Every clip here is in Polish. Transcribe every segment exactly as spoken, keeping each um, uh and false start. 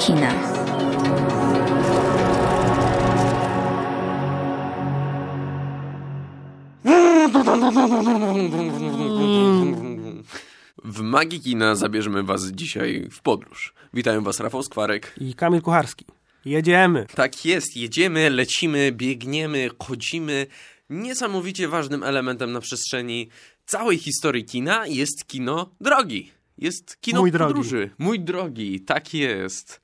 kina. W Magii Kina zabierzemy was dzisiaj w podróż. Witają was Rafał Skwarek i Kamil Kucharski. Jedziemy. Tak jest, jedziemy, lecimy, biegniemy, chodzimy. Niesamowicie ważnym elementem na przestrzeni całej historii kina jest kino drogi. Jest kino Mój podróży. drogi. Mój drogi, tak jest.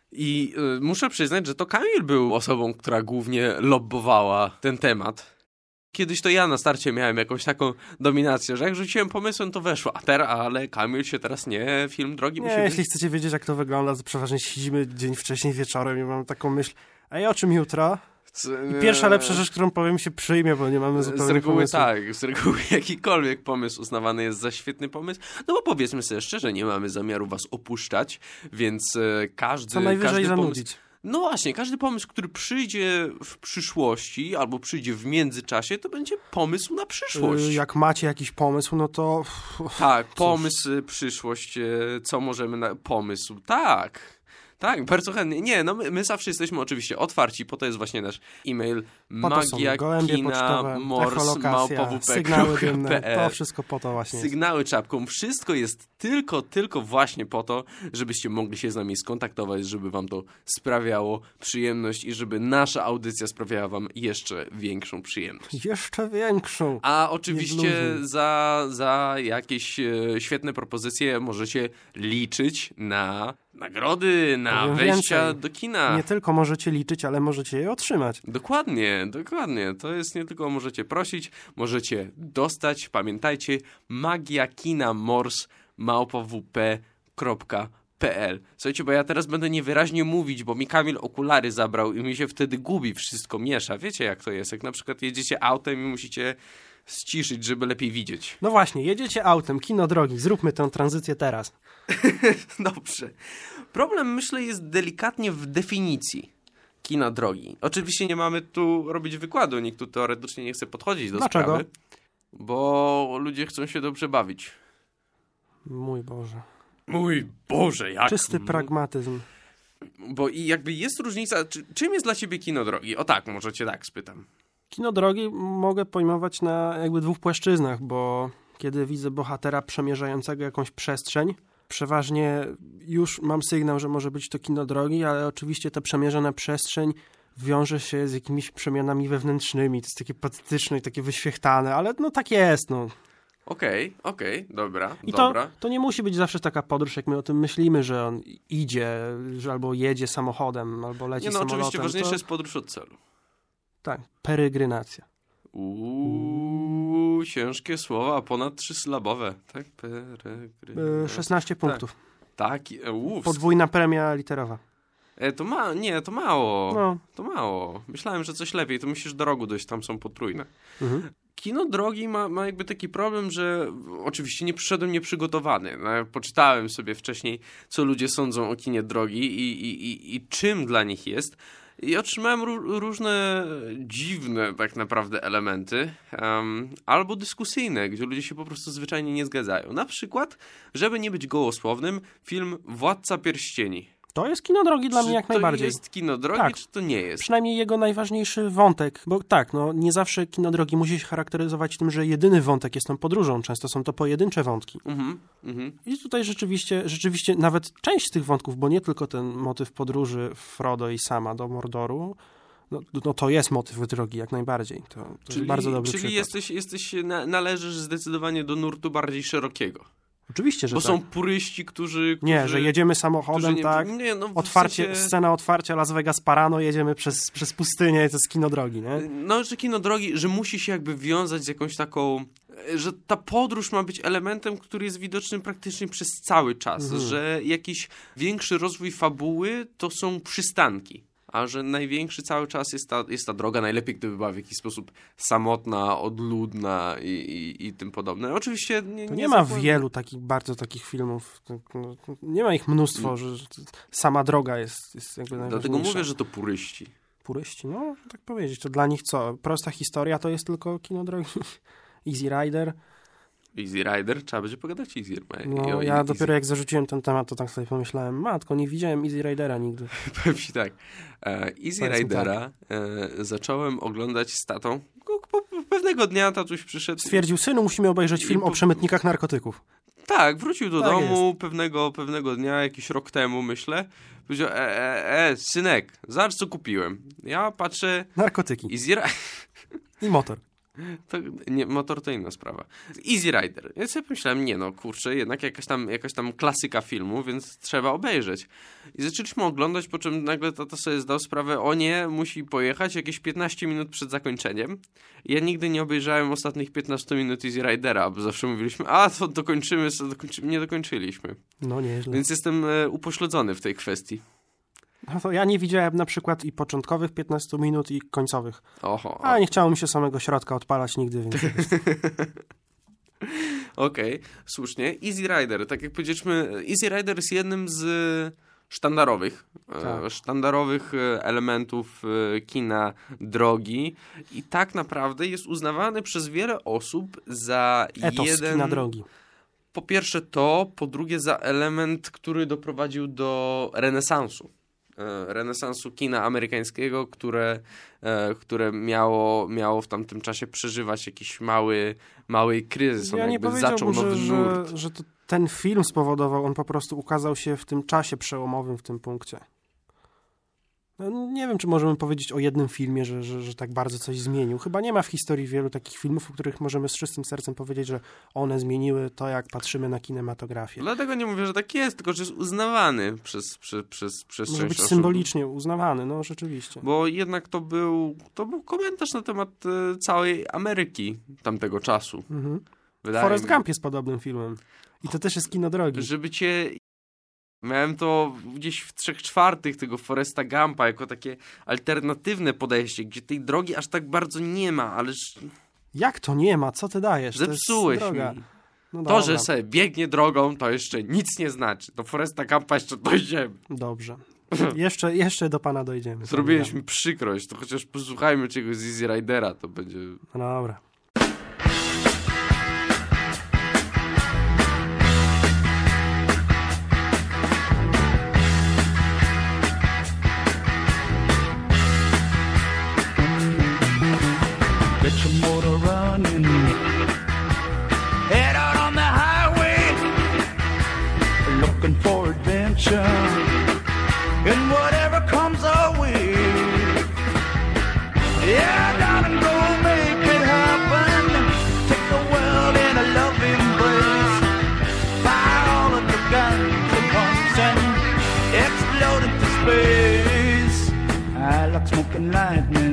I y, muszę przyznać, że to Kamil był osobą, która głównie lobbowała ten temat. Kiedyś to ja na starcie miałem jakąś taką dominację, że jak rzuciłem pomysłem, to weszło. A teraz, ale Kamil się teraz nie, film drogi Nie, musi jeśli być. chcecie wiedzieć, jak to wygląda, to przeważnie siedzimy dzień wcześniej wieczorem i mam taką myśl, a ja o czym jutro? I pierwsza lepsza rzecz, którą powiem, się przyjmie, bo nie mamy zupełnie Z reguły pomysłu. tak, z reguły jakikolwiek pomysł uznawany jest za świetny pomysł. No bo powiedzmy sobie szczerze, nie mamy zamiaru was opuszczać, więc e, każdy... Co najwyżej każdy zanudzić. Pomysł, no właśnie, każdy pomysł, który przyjdzie w przyszłości albo przyjdzie w międzyczasie, to będzie pomysł na przyszłość. Yy, jak macie jakiś pomysł, no to... Tak, Cóż. pomysł, przyszłość, e, co możemy na... Pomysł, tak. Tak, bardzo chętnie. Nie, no my, my zawsze jesteśmy oczywiście otwarci, po to jest właśnie nasz e-mail Po to są gołębie pocztowe, echolokacja, sygnały dymne, to wszystko po to właśnie jest. Sygnały czapką, wszystko jest tylko, tylko właśnie po to, żebyście mogli się z nami skontaktować, żeby wam to sprawiało przyjemność i żeby nasza audycja sprawiała wam jeszcze większą przyjemność. Jeszcze większą. A oczywiście za, za jakieś e, świetne propozycje możecie liczyć na nagrody, na Powiem wejścia więcej. do kina. Nie tylko możecie liczyć, ale możecie je otrzymać. Dokładnie, dokładnie. To jest nie tylko możecie prosić, możecie dostać. Pamiętajcie, magiakinamors małpa w p kropka p l. Słuchajcie, bo ja teraz będę niewyraźnie mówić, bo mi Kamil okulary zabrał i mi się wtedy gubi, wszystko miesza. Wiecie jak to jest? Jak na przykład jedziecie autem i musicie ściszyć, żeby lepiej widzieć. No właśnie, jedziecie autem, kino drogi, zróbmy tę tranzycję teraz. Dobrze. Problem, myślę, jest delikatnie w definicji kina drogi. Oczywiście nie mamy tu robić wykładu, nikt tu teoretycznie nie chce podchodzić do Dlaczego? sprawy, bo ludzie chcą się dobrze bawić. Mój Boże. Mój Boże, jak... Czysty pragmatyzm. Bo i jakby jest różnica, czy, czym jest dla ciebie kino drogi? O tak, może cię tak spytam. Kino drogi mogę pojmować na jakby dwóch płaszczyznach, bo kiedy widzę bohatera przemierzającego jakąś przestrzeń, przeważnie już mam sygnał, że może być to kino drogi, ale oczywiście ta przemierzona przestrzeń wiąże się z jakimiś przemianami wewnętrznymi. To jest takie patetyczne i takie wyświechtane, ale no tak jest, no. Okej, okay, okej, okay, dobra, I dobra. To, to nie musi być zawsze taka podróż, jak my o tym myślimy, że on idzie, że albo jedzie samochodem, albo leci nie, no, samolotem. oczywiście ważniejsze to... jest podróż od celu. Tak, perygrynacja. Uuu, ciężkie słowa, ponad trzysylabowe. Tak, Yy, szesnaście punktów. Tak, tak uuu. Podwójna premia literowa. E, to ma, nie, to mało. No. To mało. Myślałem, że coś lepiej, to musisz do rogu dojść, tam są potrójne. Mhm. Kino drogi ma, ma jakby taki problem, że oczywiście nie przyszedłem nieprzygotowany. No, poczytałem sobie wcześniej, co ludzie sądzą o kinie drogi i, i, i, i czym dla nich jest. I otrzymałem ró- różne dziwne tak naprawdę elementy, um, albo dyskusyjne, gdzie ludzie się po prostu zwyczajnie nie zgadzają. Na przykład, żeby nie być gołosłownym, film Władca Pierścieni. To jest kino drogi dla Czy mnie jak to najbardziej. jest kino drogi, Tak. czy to nie jest? Przynajmniej jego najważniejszy wątek, bo tak, no nie zawsze kino drogi musi się charakteryzować tym, że jedyny wątek jest tą podróżą. Często są to pojedyncze wątki. Mhm, mhm. I tutaj rzeczywiście, rzeczywiście nawet część z tych wątków, bo nie tylko ten motyw podróży Frodo i Sama do Mordoru, no, no to jest motyw drogi jak najbardziej. To, to Czyli, jest bardzo dobry czyli przykład. jesteś, jesteś na, należysz zdecydowanie do nurtu bardziej szerokiego. Oczywiście, że Bo tak. są puryści, którzy... którzy Nie, że jedziemy samochodem, nie, tak, nie, no, w otwarcie, sensie... scena otwarcia Las Vegas Parano, jedziemy przez, przez pustynię i to jest kino drogi, nie? No, że kino drogi, że musi się jakby wiązać z jakąś taką... Że ta podróż ma być elementem, który jest widoczny praktycznie przez cały czas. Mhm. Że jakiś większy rozwój fabuły to są przystanki. A że największy cały czas jest ta, jest ta droga, najlepiej gdyby była w jakiś sposób samotna, odludna i, i, i tym podobne. Oczywiście nie, To nie, nie ma zakładam- wielu takich, bardzo takich filmów. No, nie ma ich mnóstwo, że że sama droga jest, jest jakby najważniejsza. Dlatego mówię, że to puryści. Puryści, no można tak powiedzieć. To dla nich co? Prosta historia to jest tylko kino drogi. Easy Rider. Easy Rider, trzeba będzie pogadać Easy Rider. No, ja easy. Dopiero jak zarzuciłem ten temat, to tak sobie pomyślałem, matko, nie widziałem Easy Ridera nigdy. Powiem ci tak, Easy Ridera tak. zacząłem oglądać z tatą. Pewnego dnia tatuś przyszedł. Stwierdził, synu, musimy obejrzeć film po... o przemytnikach narkotyków. Tak, wrócił do tak domu pewnego, pewnego dnia, jakiś rok temu, myślę. Powiedział, e, e, e, synek, zobacz co kupiłem. Ja patrzę... Narkotyki. Easy Rider. I motor. To, nie, motor to inna sprawa. Easy Rider. Ja sobie pomyślałem, nie no, kurczę, jednak jakaś tam, jakaś tam klasyka filmu, więc trzeba obejrzeć. I zaczęliśmy oglądać, po czym nagle tata sobie zdał sprawę, o nie, musi pojechać jakieś piętnaście minut przed zakończeniem. Ja nigdy nie obejrzałem ostatnich piętnaście minut Easy Ridera, bo zawsze mówiliśmy, a to dokończymy, to dokończymy. Nie dokończyliśmy. No nieźle. Więc jestem e, upośledzony w tej kwestii. No to ja nie widziałem na przykład i początkowych piętnastu minut i końcowych. Oho. A nie chciało mi się samego środka odpalać nigdy, więc... Okej, okay, słusznie. Easy Rider, tak jak powiedzieliśmy, Easy Rider jest jednym z sztandarowych, tak. e, sztandarowych elementów kina drogi i tak naprawdę jest uznawany przez wiele osób za Etos jeden... kina drogi. Po pierwsze to, po drugie za element, który doprowadził do renesansu. renesansu kina amerykańskiego, które, które miało, miało w tamtym czasie przeżywać jakiś mały, mały kryzys. On ja jakby nie zaczął nowy że, nurt. Że, że to ten film spowodował, on po prostu ukazał się w tym czasie przełomowym w tym punkcie. No, nie wiem, czy możemy powiedzieć o jednym filmie, że, że, że tak bardzo coś zmienił. Chyba nie ma w historii wielu takich filmów, o których możemy z czystym sercem powiedzieć, że one zmieniły to, jak patrzymy na kinematografię. Dlatego nie mówię, że tak jest, tylko że jest uznawany przez, przez, przez, przez Może część być osób. symbolicznie uznawany, no rzeczywiście. Bo jednak to był, to był komentarz na temat e, całej Ameryki tamtego czasu. Mhm. Forrest mi... Gump jest podobnym filmem. I to też jest kino drogi. Żeby cię... Miałem to gdzieś w trzech czwartych tego Forresta Gumpa jako takie alternatywne podejście, gdzie tej drogi aż tak bardzo nie ma, ależ... Jak to nie ma? Co ty dajesz? Zepsułeś to mi. No to, że sobie biegnie drogą, to jeszcze nic nie znaczy. Do Forresta Gumpa jeszcze dojdziemy. Dobrze. jeszcze, jeszcze do pana dojdziemy. Zrobiłeś mi przykrość, to chociaż posłuchajmy czegoś z Easy Ridera, to będzie... No dobra. Get your motor running, head out on the highway, looking for adventure, and whatever comes our way. Yeah, darling, go make it happen. Take the world in a loving embrace. Fire all of the guns at once and explode into space. I like smoking lightning.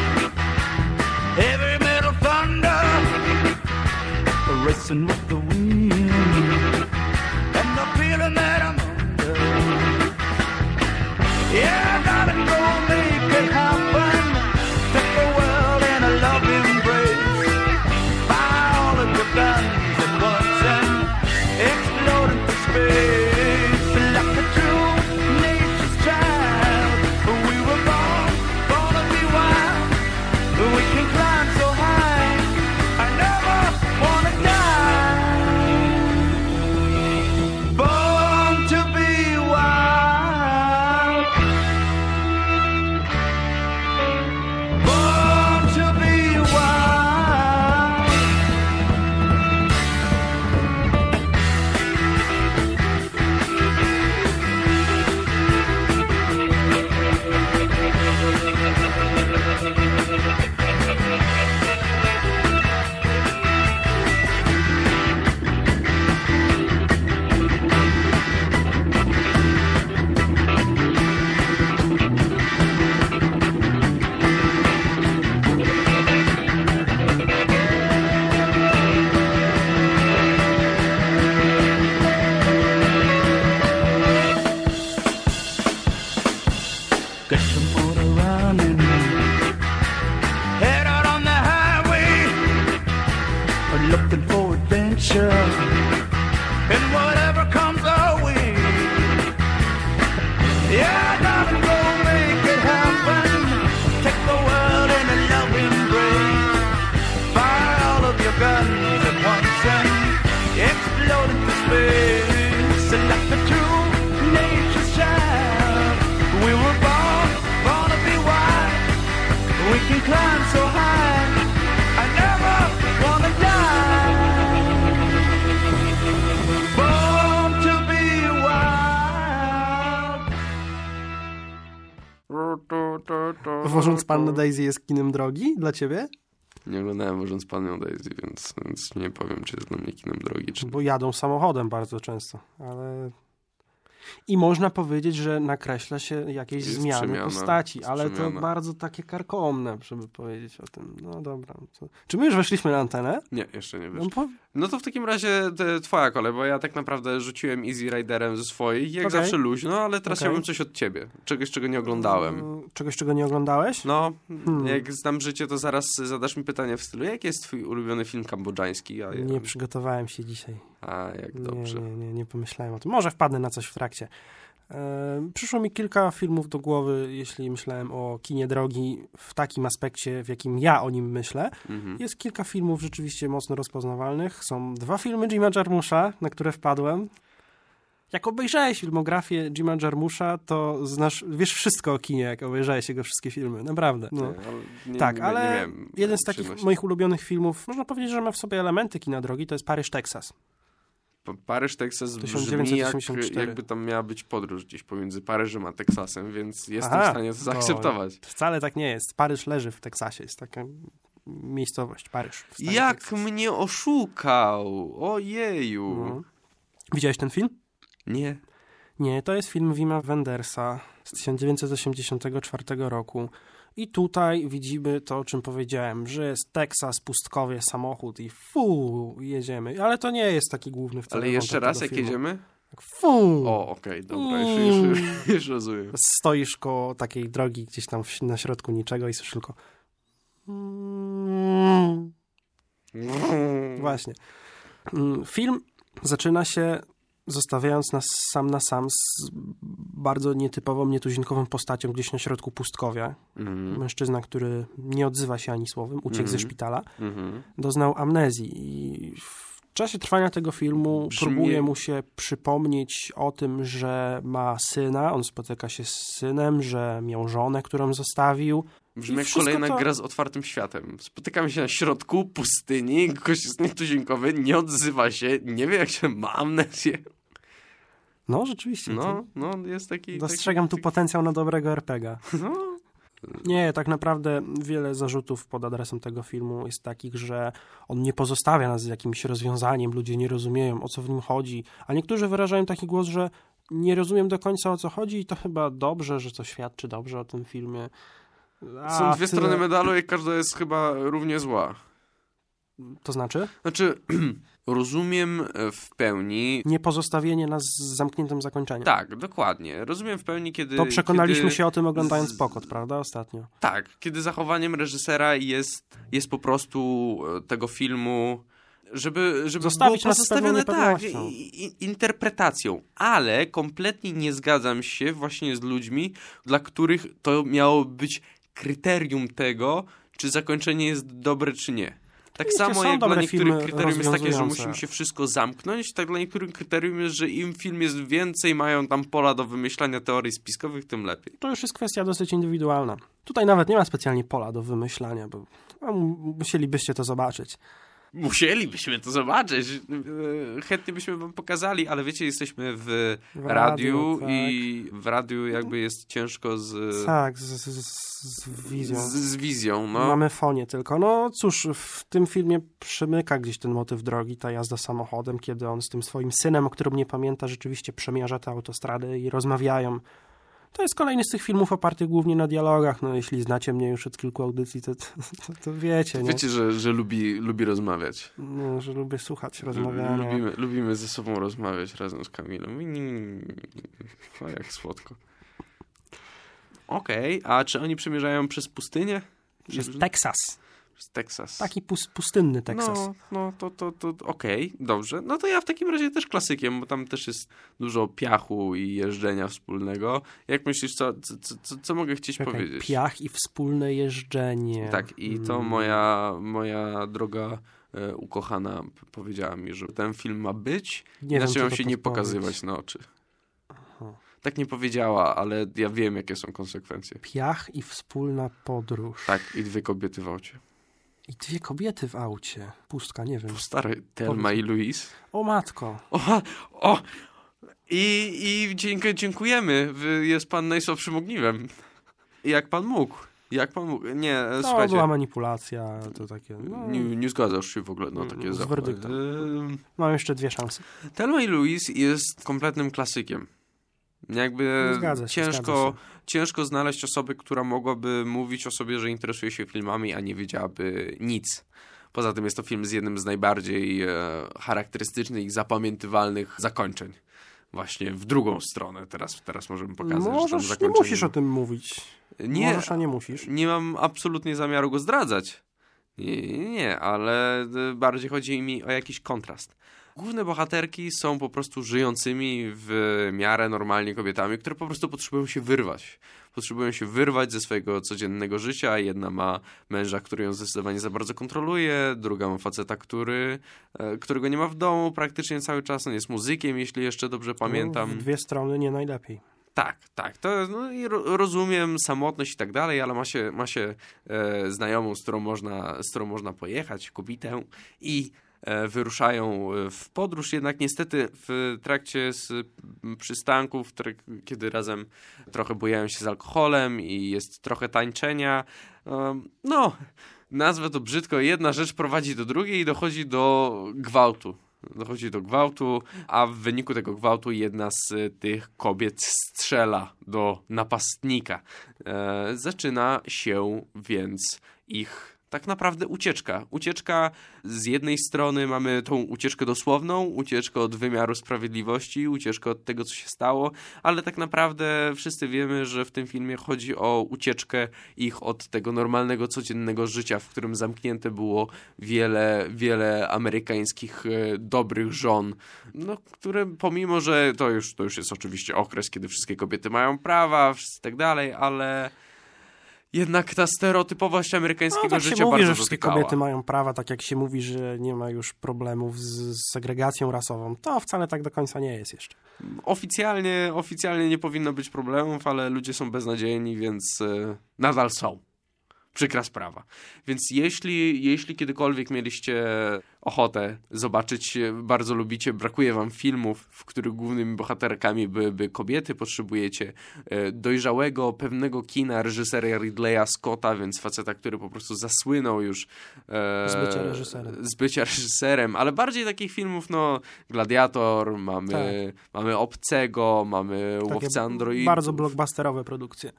Heavy metal thunder, racing with the wind, and the feeling that I'm under. Yeah, darling, go make it happen. Take the world in a loving embrace. Fire all of your guns at once and explode into space. Like a true nature's child, we were born, born to be wild. We can climb so high, I never wanna die. Born to be wild. Born to be wild. Get your motor running, head out on the highway, looking for adventure, and whatever comes our way. Yeah, darling, go make it happen. Take the world in a loving embrace. Fire all of your guns at once and Wożąc Pannę Daisy jest kinem drogi dla ciebie? Nie oglądałem Wożąc Pannę Daisy, więc, więc nie powiem, czy jest dla mnie kinem drogi, czy... Bo jadą samochodem bardzo często, ale... I można powiedzieć, że nakreśla się jakieś Jest zmiany przemiana, postaci, jest ale przemiana. to bardzo takie karkołomne, żeby powiedzieć o tym. No dobra. To... Czy my już weszliśmy na antenę? Nie, jeszcze nie wiesz. No, po... No to w takim razie te, twoja kolej, bo ja tak naprawdę rzuciłem Easy Riderem ze swoich, jak Okay. zawsze luźno, ale teraz Okay. chciałbym coś od ciebie. Czegoś, czego nie oglądałem. Czegoś, czego nie oglądałeś? No, Hmm. jak znam życie, to zaraz zadasz mi pytanie w stylu, jaki jest twój ulubiony film kambodżański? A ja... Nie przygotowałem się dzisiaj. A, jak Nie, dobrze. nie, nie, nie pomyślałem o tym. Może wpadnę na coś w trakcie. E, przyszło mi kilka filmów do głowy, jeśli myślałem o kinie drogi w takim aspekcie, w jakim ja o nim myślę. Mhm. Jest kilka filmów rzeczywiście mocno rozpoznawalnych. Są dwa filmy Jima Jarmusza, na które wpadłem. Jak obejrzałeś filmografię Jima Jarmusza, to znasz, wiesz wszystko o kinie, jak obejrzałeś jego wszystkie filmy. Naprawdę. No. Nie, ale nie, Tak, nie, ale nie wiem, jeden z takich przyjemności. moich ulubionych filmów, można powiedzieć, że ma w sobie elementy kina drogi, to jest Paryż, Teksas. Pa- Paryż, Teksas tysiąc brzmi dziewięćset jak, osiemdziesiąt cztery. jakby tam miała być podróż gdzieś pomiędzy Paryżem a Teksasem, więc jestem Aha, w stanie to to- zaakceptować. Wcale tak nie jest. Paryż leży w Teksasie. Jest taka miejscowość, Paryż. w stanie Jak Teksas. mnie oszukał! Ojeju! No. Widziałeś ten film? Nie. Nie, to jest film Wima Wendersa z tysiąc dziewięćset osiemdziesiątego czwartego roku. I tutaj widzimy to, o czym powiedziałem, że jest Teksas, pustkowie, samochód i fu, jedziemy. Ale to nie jest taki główny wcale Ale jeszcze wątek raz, tego jak filmu. jedziemy? Tak, fu! O, okej, dobra, już, już, już, już rozumiem. Stoisz koło takiej drogi gdzieś tam w, na środku niczego i słyszysz tylko właśnie. Mm, Film zaczyna się zostawiając nas sam na sam z bardzo nietypową, nietuzinkową postacią gdzieś na środku pustkowia. Mhm, Mężczyzna, który nie odzywa się ani słowem, uciekł Mhm. ze szpitala, mhm. doznał amnezji i w czasie trwania tego filmu Brzmi- próbuje mu się przypomnieć o tym, że ma syna, on spotyka się z synem, że miał żonę, którą zostawił. Brzmi I jak wszystko kolejna to- gra z otwartym światem. Spotykamy się na środku pustyni, gość jest nietuzinkowy, nie odzywa się, nie wie jak się ma amnezję. No, rzeczywiście. No, to- no, jest taki... Dostrzegam tu taki, potencjał na dobrego er pe gie a. No, Nie, tak naprawdę wiele zarzutów pod adresem tego filmu jest takich, że on nie pozostawia nas z jakimś rozwiązaniem, ludzie nie rozumieją, o co w nim chodzi, a niektórzy wyrażają taki głos, że nie rozumiem do końca, o co chodzi i to chyba dobrze, że to świadczy dobrze o tym filmie. A, są dwie tyle- strony medalu i każda jest chyba równie zła. To znaczy? Znaczy, rozumiem w pełni... Niepozostawienie nas z zamkniętym zakończeniem. Tak, dokładnie. Rozumiem w pełni, kiedy... To przekonaliśmy kiedy... się o tym oglądając z- Pokot, prawda? Ostatnio. Tak, kiedy zachowaniem reżysera jest, jest po prostu e, tego filmu, żeby, żeby Zostawić było nas z pewną pozostawione tak, niepewnością. i, i, interpretacją, ale kompletnie nie zgadzam się właśnie z ludźmi, dla których to miało być kryterium tego, czy zakończenie jest dobre, czy nie. Tak Oczywiście samo są jak dla dobre niektórych filmy kryterium jest takie, że rozwiązujące. musimy się wszystko zamknąć, tak dla niektórych kryterium jest, że im film jest więcej, mają tam pola do wymyślania teorii spiskowych, tym lepiej. To już jest kwestia dosyć indywidualna. Tutaj nawet nie ma specjalnie pola do wymyślania, bo no, musielibyście to zobaczyć. Musielibyśmy to zobaczyć. E, Chętnie byśmy wam pokazali, ale wiecie, jesteśmy w, W radiu, radiu, tak. i w radiu jakby jest ciężko z, Tak, z, z, z wizją. z, z wizją. No. Mamy fonię tylko. No cóż, w tym filmie przemyka gdzieś ten motyw drogi, ta jazda samochodem, kiedy on z tym swoim synem, o którym nie pamięta, rzeczywiście przemierza tę autostradę i rozmawiają. To jest kolejny z tych filmów opartych głównie na dialogach. No jeśli znacie mnie już od kilku audycji, to, to, to wiecie, nie? Wiecie, że, że lubi, lubi rozmawiać. No, że lubię słuchać rozmawiania. Lubimy, lubimy ze sobą rozmawiać razem z Kamilą. O, jak słodko. Okej, a czy oni przemierzają przez pustynię? Jest Teksas. Przez Teksas. Taki pus, pustynny Teksas. No, no to, to, to okej, dobrze. No to ja w takim razie też klasykiem, bo tam też jest dużo piachu i jeżdżenia wspólnego. Jak myślisz, co, co, co, co mogę chcieć Czekaj, powiedzieć? piach i wspólne jeżdżenie. Tak, i to Mm. moja, moja droga e, ukochana p- powiedziała mi, że ten film ma być, Nie wiem, inaczej co mam to się nie podpowiedź. pokazywać na oczy. Tak nie powiedziała, ale ja wiem, jakie są konsekwencje. Piach i wspólna podróż. Tak, i dwie kobiety w aucie. I dwie kobiety w aucie. Pustka, nie wiem. Stary, Thelma i Louise. O matko. O, o! I, i dziękuję, dziękujemy. Wy- Jest pan najsłabszym ogniwem. Jak pan mógł? Jak pan mógł? Nie, To słuchajcie. była manipulacja, to takie... No, Nie, nie zgadzasz się w ogóle na takie z zachowanie. werdyktem. Ym, mam jeszcze dwie szanse. Thelma i Louise jest kompletnym klasykiem. Jakby Zgadza się, ciężko, zgadza się. ciężko znaleźć osobę, która mogłaby mówić o sobie, że interesuje się filmami, a nie wiedziałaby nic. Poza tym jest to film z jednym z najbardziej e, charakterystycznych i zapamiętywalnych zakończeń. Właśnie w drugą stronę. Teraz, teraz możemy pokazać, że tam Możesz, nie zakończenie... musisz o tym mówić. Nie, Możesz, a nie musisz. nie mam absolutnie zamiaru go zdradzać. Nie, nie, nie, ale bardziej chodzi mi o jakiś kontrast. Główne bohaterki są po prostu żyjącymi w miarę normalnie kobietami, które po prostu potrzebują się wyrwać. Potrzebują się wyrwać ze swojego codziennego życia. Jedna ma męża, który ją zdecydowanie za bardzo kontroluje, druga ma faceta, który, którego nie ma w domu praktycznie cały czas. On jest muzykiem, jeśli jeszcze dobrze pamiętam. No, w dwie strony nie najlepiej. Tak, tak. To no, i ro, rozumiem samotność i tak dalej, ale ma się, ma się e, znajomą, z którą można, z którą można pojechać, kobietę i e, wyruszają w podróż. Jednak niestety w trakcie z przystanków, trak- kiedy razem trochę bujają się z alkoholem i jest trochę tańczenia, e, no, nazwę to brzydko, jedna rzecz prowadzi do drugiej i dochodzi do gwałtu. Dochodzi do gwałtu, a w wyniku tego gwałtu jedna z tych kobiet strzela do napastnika. E, zaczyna się więc ich tak naprawdę ucieczka. Ucieczka z jednej strony mamy tą ucieczkę dosłowną, ucieczkę od wymiaru sprawiedliwości, ucieczkę od tego, co się stało, ale tak naprawdę wszyscy wiemy, że w tym filmie chodzi o ucieczkę ich od tego normalnego, codziennego życia, w którym zamknięte było wiele, wiele amerykańskich e, dobrych żon, no, które pomimo, że to już, to już jest oczywiście okres, kiedy wszystkie kobiety mają prawa, i tak dalej, ale... Jednak ta stereotypowość amerykańskiego no, tak życia się mówi, bardzo że wszystkie dotykała. kobiety mają prawa, tak jak się mówi, że nie ma już problemów z, z segregacją rasową. To wcale tak do końca nie jest jeszcze. Oficjalnie, oficjalnie nie powinno być problemów, ale ludzie są beznadziejni, więc y, nadal są. Przykra sprawa. Więc jeśli, jeśli kiedykolwiek mieliście ochotę zobaczyć, bardzo lubicie, brakuje wam filmów, w których głównymi bohaterkami byłyby kobiety, potrzebujecie e, dojrzałego, pewnego kina reżysera Ridleya Scotta, więc faceta, który po prostu zasłynął już e, z bycia reżyserem. z bycia reżyserem, ale bardziej takich filmów, no Gladiator, mamy, tak. mamy Obcego, mamy Takie Łowcę Androidów. Bardzo blockbusterowe produkcje.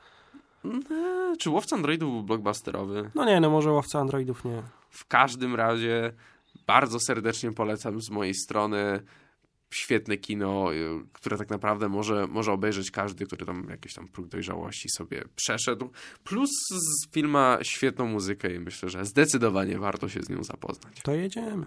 No, czy Łowca Androidów był blockbusterowy? No nie, no może Łowca Androidów nie. W każdym razie bardzo serdecznie polecam z mojej strony. Świetne kino, które tak naprawdę może, może obejrzeć każdy, który tam jakiś tam próg dojrzałości sobie przeszedł. Plus z film ma świetną muzykę i myślę, że zdecydowanie warto się z nią zapoznać. To jedziemy.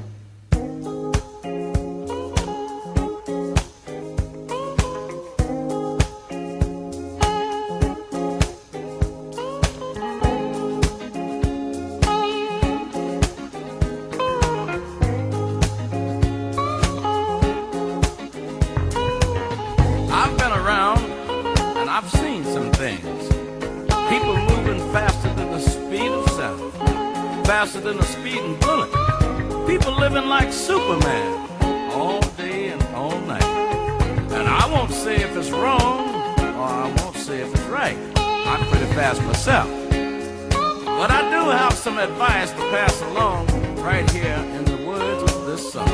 Faster than a speeding bullet. People living like Superman all day and all night. And I won't say if it's wrong, or I won't say if it's right. I'm pretty fast myself. But I do have some advice to pass along right here in the words of this song.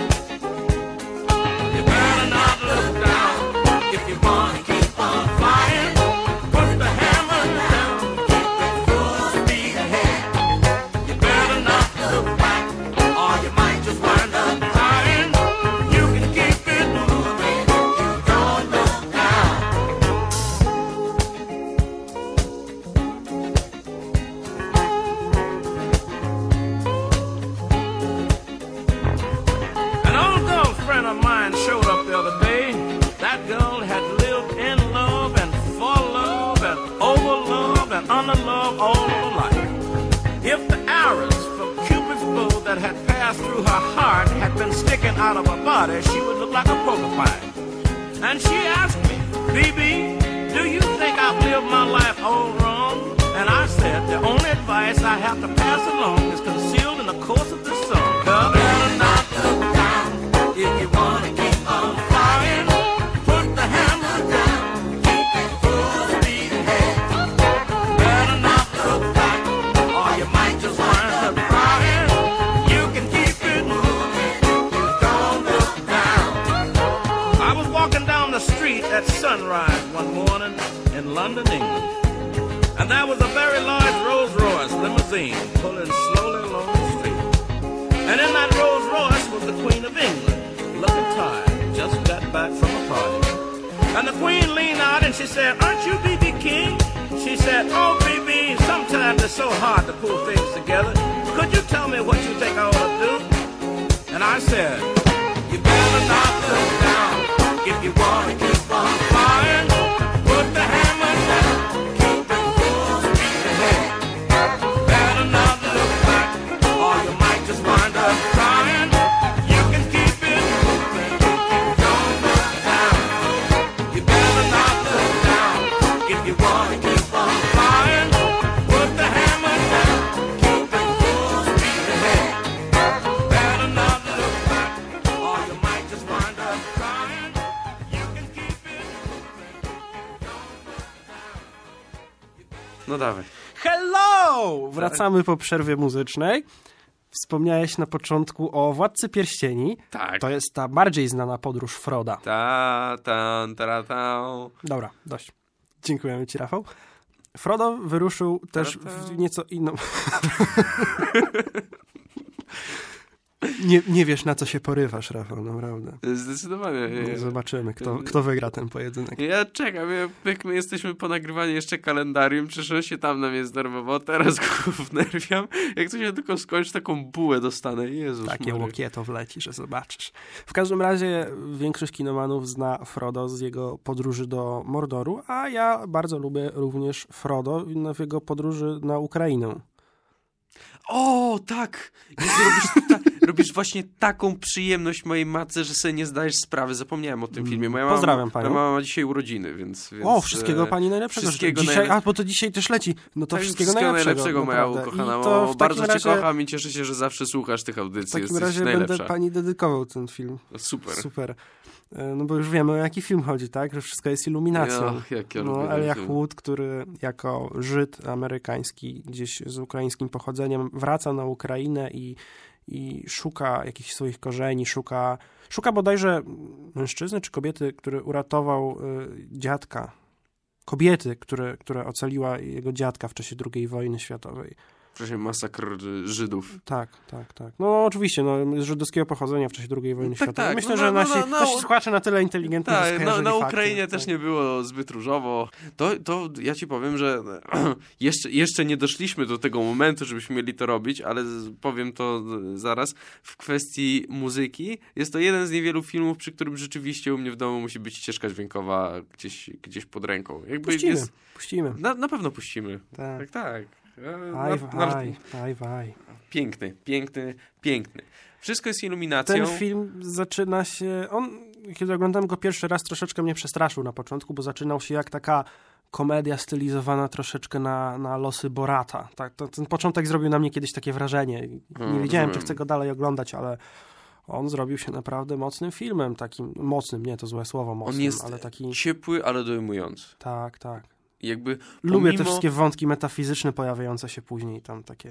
You better not look down if you want to keep on flying. Put the hammer down, keep it full speed ahead. You better not look back, or you might just wind up dying. You can keep it moving if you don't look down. An old girlfriend of mine showed up the other day. That girl had lived in love and for love and over love and under love all her life. If the arrows from Cupid's bow that had passed through her heart had been sticking out of her body, she would look like a porcupine. And she asked me, B B, do you think I've lived my life all wrong? And I said, the only advice I have to pass along is concealed in the course of this song. Girl, better not look down if you want to keep on flying. Put the hammer down, keep it full speed ahead. in London, England. And there was a very large Rolls Royce limousine pulling slowly along the street. And in that Rolls Royce was the Queen of England, looking tired, just got back from a party. And the Queen leaned out and she said, "Aren't you B B King?" She said, "Oh, B B, sometimes it's so hard to pull things together. Could you tell me what you think I ought to do?" And I said, "You better not look down if you want to keep on flying. Put the hammer down, keep it full speed ahead. Better not look back or you might just wind up crying. You can keep it moving if you don't look down. You better not look down if you want to keep on flying. Put the hammer down, keep it full speed ahead. Better not look back or you might just wind up crying. You can keep it moving if you don't look down." No dawaj. Hello! Wracamy po przerwie muzycznej. Wspomniałeś na początku o Władcy Pierścieni. Tak. To jest ta bardziej znana podróż Froda. Ta, ta, ta, ta. Dobra, dość. Dziękujemy ci, Rafał. Frodo wyruszył też w nieco inną... nie, nie wiesz, na co się porywasz, Rafał, naprawdę. Zdecydowanie. No, zobaczymy, kto, kto wygra ten pojedynek. Ja czekam, jak my jesteśmy po nagrywaniu jeszcze kalendarium, przyszło się tam na mnie znerwowo, teraz go wnerwiam. Jak to się tylko skończy, taką bułę dostanę. Jezus Takie Maria. łokieto wleci, że zobaczysz. W każdym razie większość kinomanów zna Frodo z jego podróży do Mordoru, a ja bardzo lubię również Frodo w jego podróży na Ukrainę. O, tak! Jezu, robisz, ta, robisz właśnie taką przyjemność mojej matce, że sobie nie zdajesz sprawy. Zapomniałem o tym filmie. Moja mama, Pozdrawiam panią. Moja mama ma dzisiaj urodziny, więc... więc O, wszystkiego pani najlepszego. Wszystkiego dzisiaj, najlep... A, bo to dzisiaj też leci. No to tak, wszystkiego, wszystkiego najlepszego. najlepszego moja ukochana. I to O, w bardzo cię razie, kocham i cieszę się, że zawsze słuchasz tych audycji. W takim Jesteś razie najlepsza. będę pani dedykował ten film. Super. Super. No bo już wiemy, o jaki film chodzi, tak? Że wszystko jest iluminacją. Ja, jak ja no, lubię Elijah film. Wood, który jako Żyd amerykański, gdzieś z ukraińskim pochodzeniem, wraca na Ukrainę i, i szuka jakichś swoich korzeni, szuka, szuka bodajże mężczyzny czy kobiety, który uratował y, dziadka. Kobiety, które, która ocaliła jego dziadka w czasie drugiej wojny światowej. Wcześniej masakr Żydów. Tak, tak, tak. No oczywiście, no, z żydowskiego pochodzenia w czasie drugiej wojny tak, światowej. tak. Myślę, no, że no, nasi, no, no, nasi słuchacze na tyle inteligentni, że tak, na, skojarzyli na fakty, Ukrainie też tak. nie było zbyt różowo. To, to ja ci powiem, że jeszcze, jeszcze nie doszliśmy do tego momentu, żebyśmy mieli to robić, ale powiem to zaraz. W kwestii muzyki jest to jeden z niewielu filmów, przy którym rzeczywiście u mnie w domu musi być ścieżka dźwiękowa gdzieś, gdzieś pod ręką. Jakby Puścimy, jest, puścimy. na, na pewno puścimy. Tak. Tak, tak. Aj, Na- na- aj, aj, aj. Piękny, piękny, piękny. Wszystko jest iluminacją. Ten film zaczyna się... On, kiedy oglądałem go pierwszy raz, troszeczkę mnie przestraszył na początku, bo zaczynał się jak taka komedia stylizowana troszeczkę na, na losy Borata. Tak, to, ten początek zrobił na mnie kiedyś takie wrażenie. Nie Mm, wiedziałem, czy rozumiem. chcę go dalej oglądać, ale on zrobił się naprawdę mocnym filmem. Takim mocnym, nie to złe słowo mocnym, On jest ale taki... ciepły, ale dojmujący. Tak, tak. Jakby Lubię pomimo... te wszystkie wątki metafizyczne pojawiające się później, tam takie...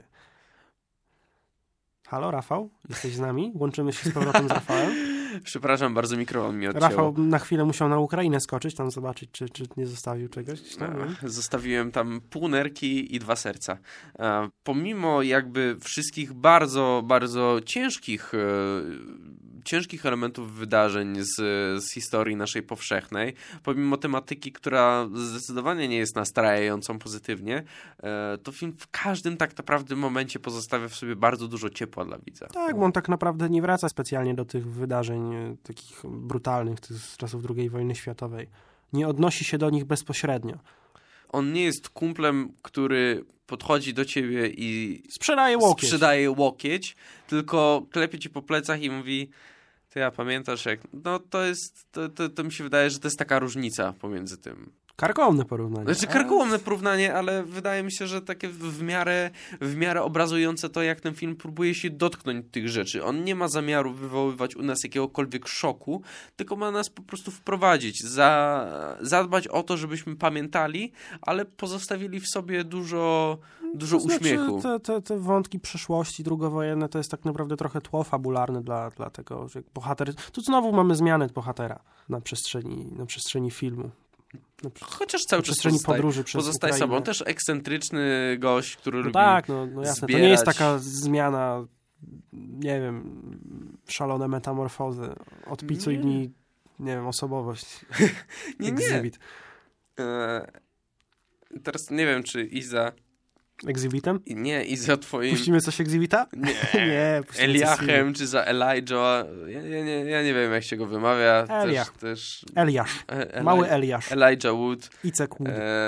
Halo, Rafał? Jesteś z nami? Łączymy się z powrotem z Rafałem. Przepraszam, bardzo mikrofon mi odcięło. Rafał na chwilę musiał na Ukrainę skoczyć, tam zobaczyć, czy, czy nie zostawił czegoś. No, A, Zostawiłem tam pół nerki i dwa serca. A, pomimo jakby wszystkich bardzo, bardzo ciężkich, e, ciężkich elementów wydarzeń z, z historii naszej powszechnej, pomimo tematyki, która zdecydowanie nie jest nastrajającą pozytywnie, e, to film w każdym tak naprawdę momencie pozostawia w sobie bardzo dużo ciepła dla widza. tak, bo on tak naprawdę nie wraca specjalnie do tych wydarzeń e, takich brutalnych tych z czasów drugiej wojny światowej. Nie odnosi się do nich bezpośrednio. On nie jest kumplem, który podchodzi do ciebie i Sprzedaje łokieć. sprzedaje łokieć, tylko klepie ci po plecach i mówi: ty, ja pamiętasz jak... No to jest, to, to, to mi się wydaje, że to jest taka różnica pomiędzy tym. Karkołomne porównanie. Znaczy karkołomne porównanie, ale wydaje mi się, że takie w miarę, w miarę obrazujące to, jak ten film próbuje się dotknąć tych rzeczy. On nie ma zamiaru wywoływać u nas jakiegokolwiek szoku, tylko ma nas po prostu wprowadzić, za, zadbać o to, żebyśmy pamiętali, ale pozostawili w sobie dużo, dużo To znaczy, uśmiechu. te, te, te wątki przeszłości drugowojenne to jest tak naprawdę trochę tło fabularne dla, dla tego, że bohater... Tu znowu mamy zmianę bohatera na przestrzeni, na przestrzeni filmu. Na przy- Chociaż cały czas przestrzeni pozostaje, podróży przez pozostaje Ukrainę. sobą. Też ekscentryczny gość, który No lubi tak, no, no jasne. zbierać. To nie jest taka zmiana, nie wiem, szalone metamorfozy. Od picu i dni, nie wiem, osobowość. Nie, nie. Exhibit. E, teraz nie wiem, czy Iza... Exhibitem? Nie, Iza twoim... Puścimy coś Exhibita? Nie, nie puścimy coś Eliachem, czy za Elijah. Ja, ja, nie, ja nie wiem, jak się go wymawia. Eliach. Też, też... Eliasz. E, Eli... Mały Eliasz. Elijah Wood. Icek Wood. E...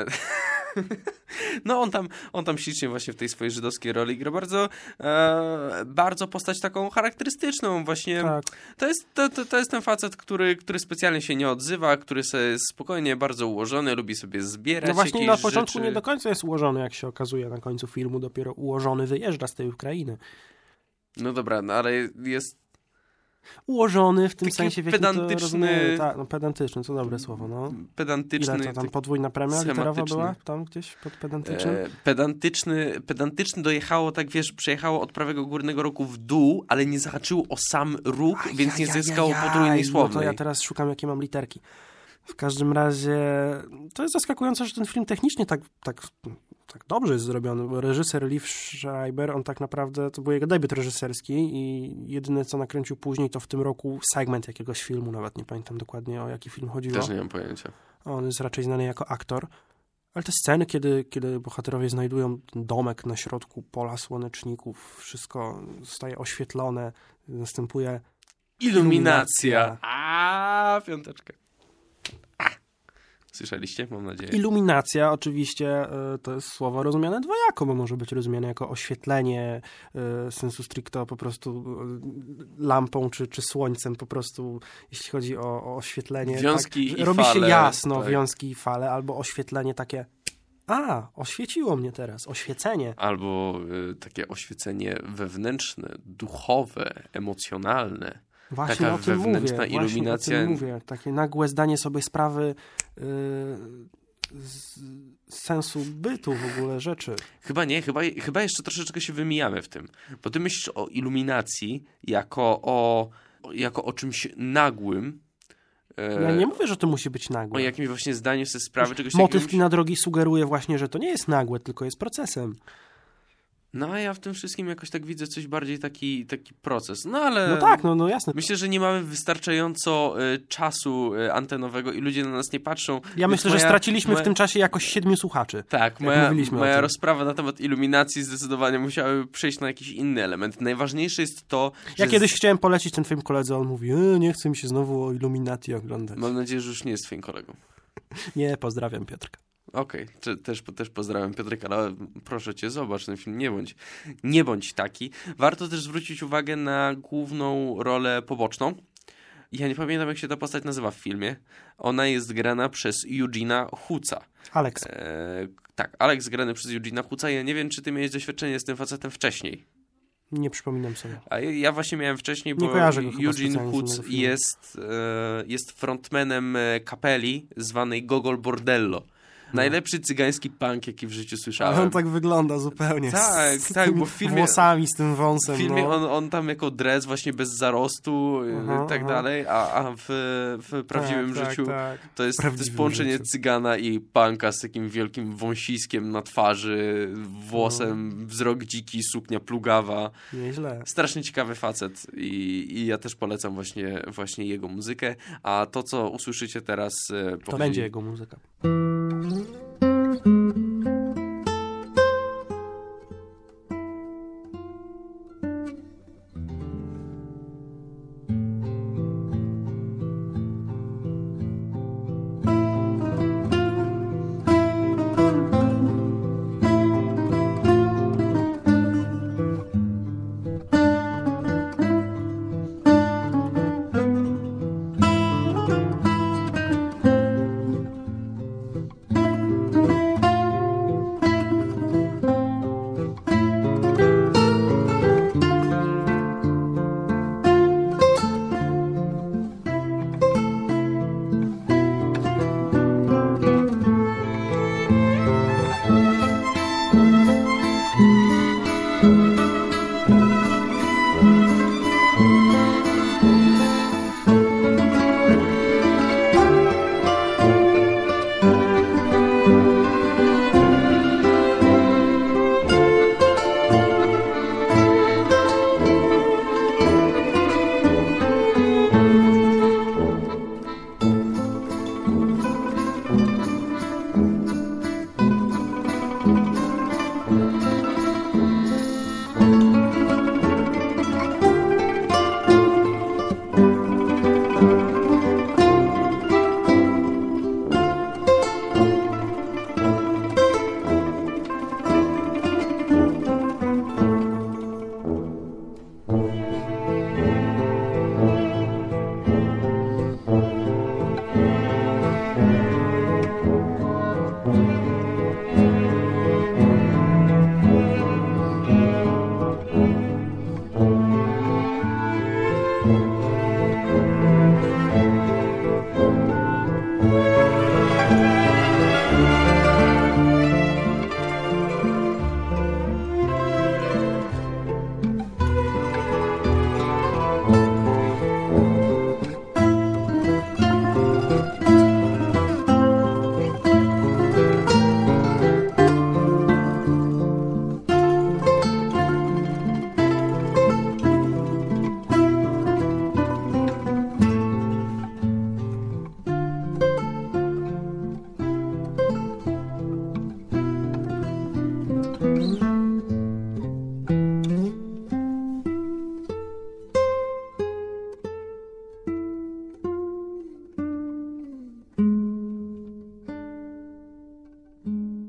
No on tam, on tam ślicznie właśnie w tej swojej żydowskiej roli gra bardzo, e, bardzo postać taką charakterystyczną właśnie. Tak. To jest, to, to, to jest ten facet, który, który specjalnie się nie odzywa, który sobie jest spokojnie bardzo ułożony, lubi sobie zbierać No właśnie jakieś na początku rzeczy. nie do końca jest ułożony, jak się okazuje na końcu filmu. Dopiero ułożony wyjeżdża z tej Ukrainy. No dobra, no ale jest Ułożony w tym Taki sensie, w jakim pedantyczny- to rozumiemy. Tak, no pedantyczny, co dobre słowo, no. pedantyczny. Ile to tam taki- podwójna premia literowa schematyczny. była? Tam gdzieś pod pedantycznym? E, pedantyczny, pedantyczny dojechało, tak wiesz, przejechało od prawego górnego rogu w dół, ale nie zahaczyło o sam róg, Aj, więc aj, nie aj, zyskało aj, potrójnej aj, No słownej. to ja teraz szukam, jakie mam literki. W każdym razie to jest zaskakujące, że ten film technicznie tak, tak, tak dobrze jest zrobiony, bo reżyser Liv Schreiber, on tak naprawdę, to był jego debiut reżyserski i jedyne, co nakręcił później, to w tym roku segment jakiegoś filmu, nawet nie pamiętam dokładnie, o jaki film chodziło. Też nie mam pojęcia. On jest raczej znany jako aktor. Ale te sceny, kiedy, kiedy bohaterowie znajdują ten domek na środku pola słoneczników, wszystko zostaje oświetlone, następuje Iluminacja. A, piąteczka. A. Słyszeliście? Mam nadzieję. iluminacja. Oczywiście y, to jest słowo rozumiane dwojako, bo może być rozumiane jako oświetlenie, y, sensu stricto po prostu y, lampą czy, czy słońcem, po prostu jeśli chodzi o, o oświetlenie. Wiązki tak, i robi fale, się jasno, tak. wiązki i fale, albo oświetlenie takie a, oświeciło mnie teraz, oświecenie. Albo y, takie oświecenie wewnętrzne, duchowe, emocjonalne. Właśnie Taka o tym wewnętrzna mówię, iluminacja. Właśnie o tym mówię. Takie nagłe zdanie sobie sprawy yy, z, z sensu bytu w ogóle rzeczy. Chyba nie, chyba, chyba jeszcze troszeczkę się wymijamy w tym. Bo ty myślisz o iluminacji jako o, jako o czymś nagłym. e, Ja nie mówię, że to musi być O nagłe. jakimś właśnie zdaniu sobie sprawy, czegoś Motyw takiego. kina drogi sugeruje właśnie, że to nie jest nagłe, tylko jest procesem. No a ja w tym wszystkim jakoś tak widzę coś bardziej taki, taki proces. No ale... No tak, no, no jasne. Myślę, że nie mamy wystarczająco y, czasu y, antenowego i ludzie na nas nie patrzą. Ja Więc myślę, że moja- straciliśmy moja- w tym czasie jakoś siedmiu słuchaczy. Tak, jak moja, mówiliśmy o moja tym. rozprawa na temat iluminacji zdecydowanie musiały przejść na jakiś inny element. Najważniejsze jest to, że... Ja kiedyś chciałem polecić ten film koledze, on mówi, e, nie chce mi się znowu o Illuminati oglądać. Mam nadzieję, że już nie jest twoim kolegą. Nie, pozdrawiam Piotrka. Okej, okay. też, też pozdrawiam Piotrek, ale proszę cię, zobacz ten film, nie bądź, nie bądź taki. Warto też zwrócić uwagę na główną rolę poboczną. Ja nie pamiętam, jak się ta postać nazywa w filmie. Ona jest grana przez Eugena Huca. Alex. E, tak, Alex grany przez Eugena Huca. Ja nie wiem, czy ty miałeś doświadczenie z tym facetem wcześniej. Nie przypominam sobie. A ja, ja właśnie miałem wcześniej, bo Nie kojarzę go chyba Eugene specjalnie z Huc innego filmu. jest, e, jest frontmanem e, kapeli zwanej Gogol Bordello. Najlepszy cygański punk, jaki w życiu słyszałem. Ale on tak wygląda zupełnie. Tak, z, z tak, tymi bo w filmie- włosami, z tym wąsem. W filmie no. on, on tam jako dres właśnie bez zarostu i Aha, tak aha. dalej, a, a w, w prawdziwym tak, życiu Tak, tak. to jest, to prawdziwym jest połączenie życiu. cygana i punka z takim wielkim wąsiskiem na twarzy, włosem, No. wzrok dziki, suknia plugawa. Nieźle. Strasznie ciekawy facet i, i ja też polecam właśnie, właśnie jego muzykę, a to, co usłyszycie teraz... e, To pochodzi- będzie jego muzyka.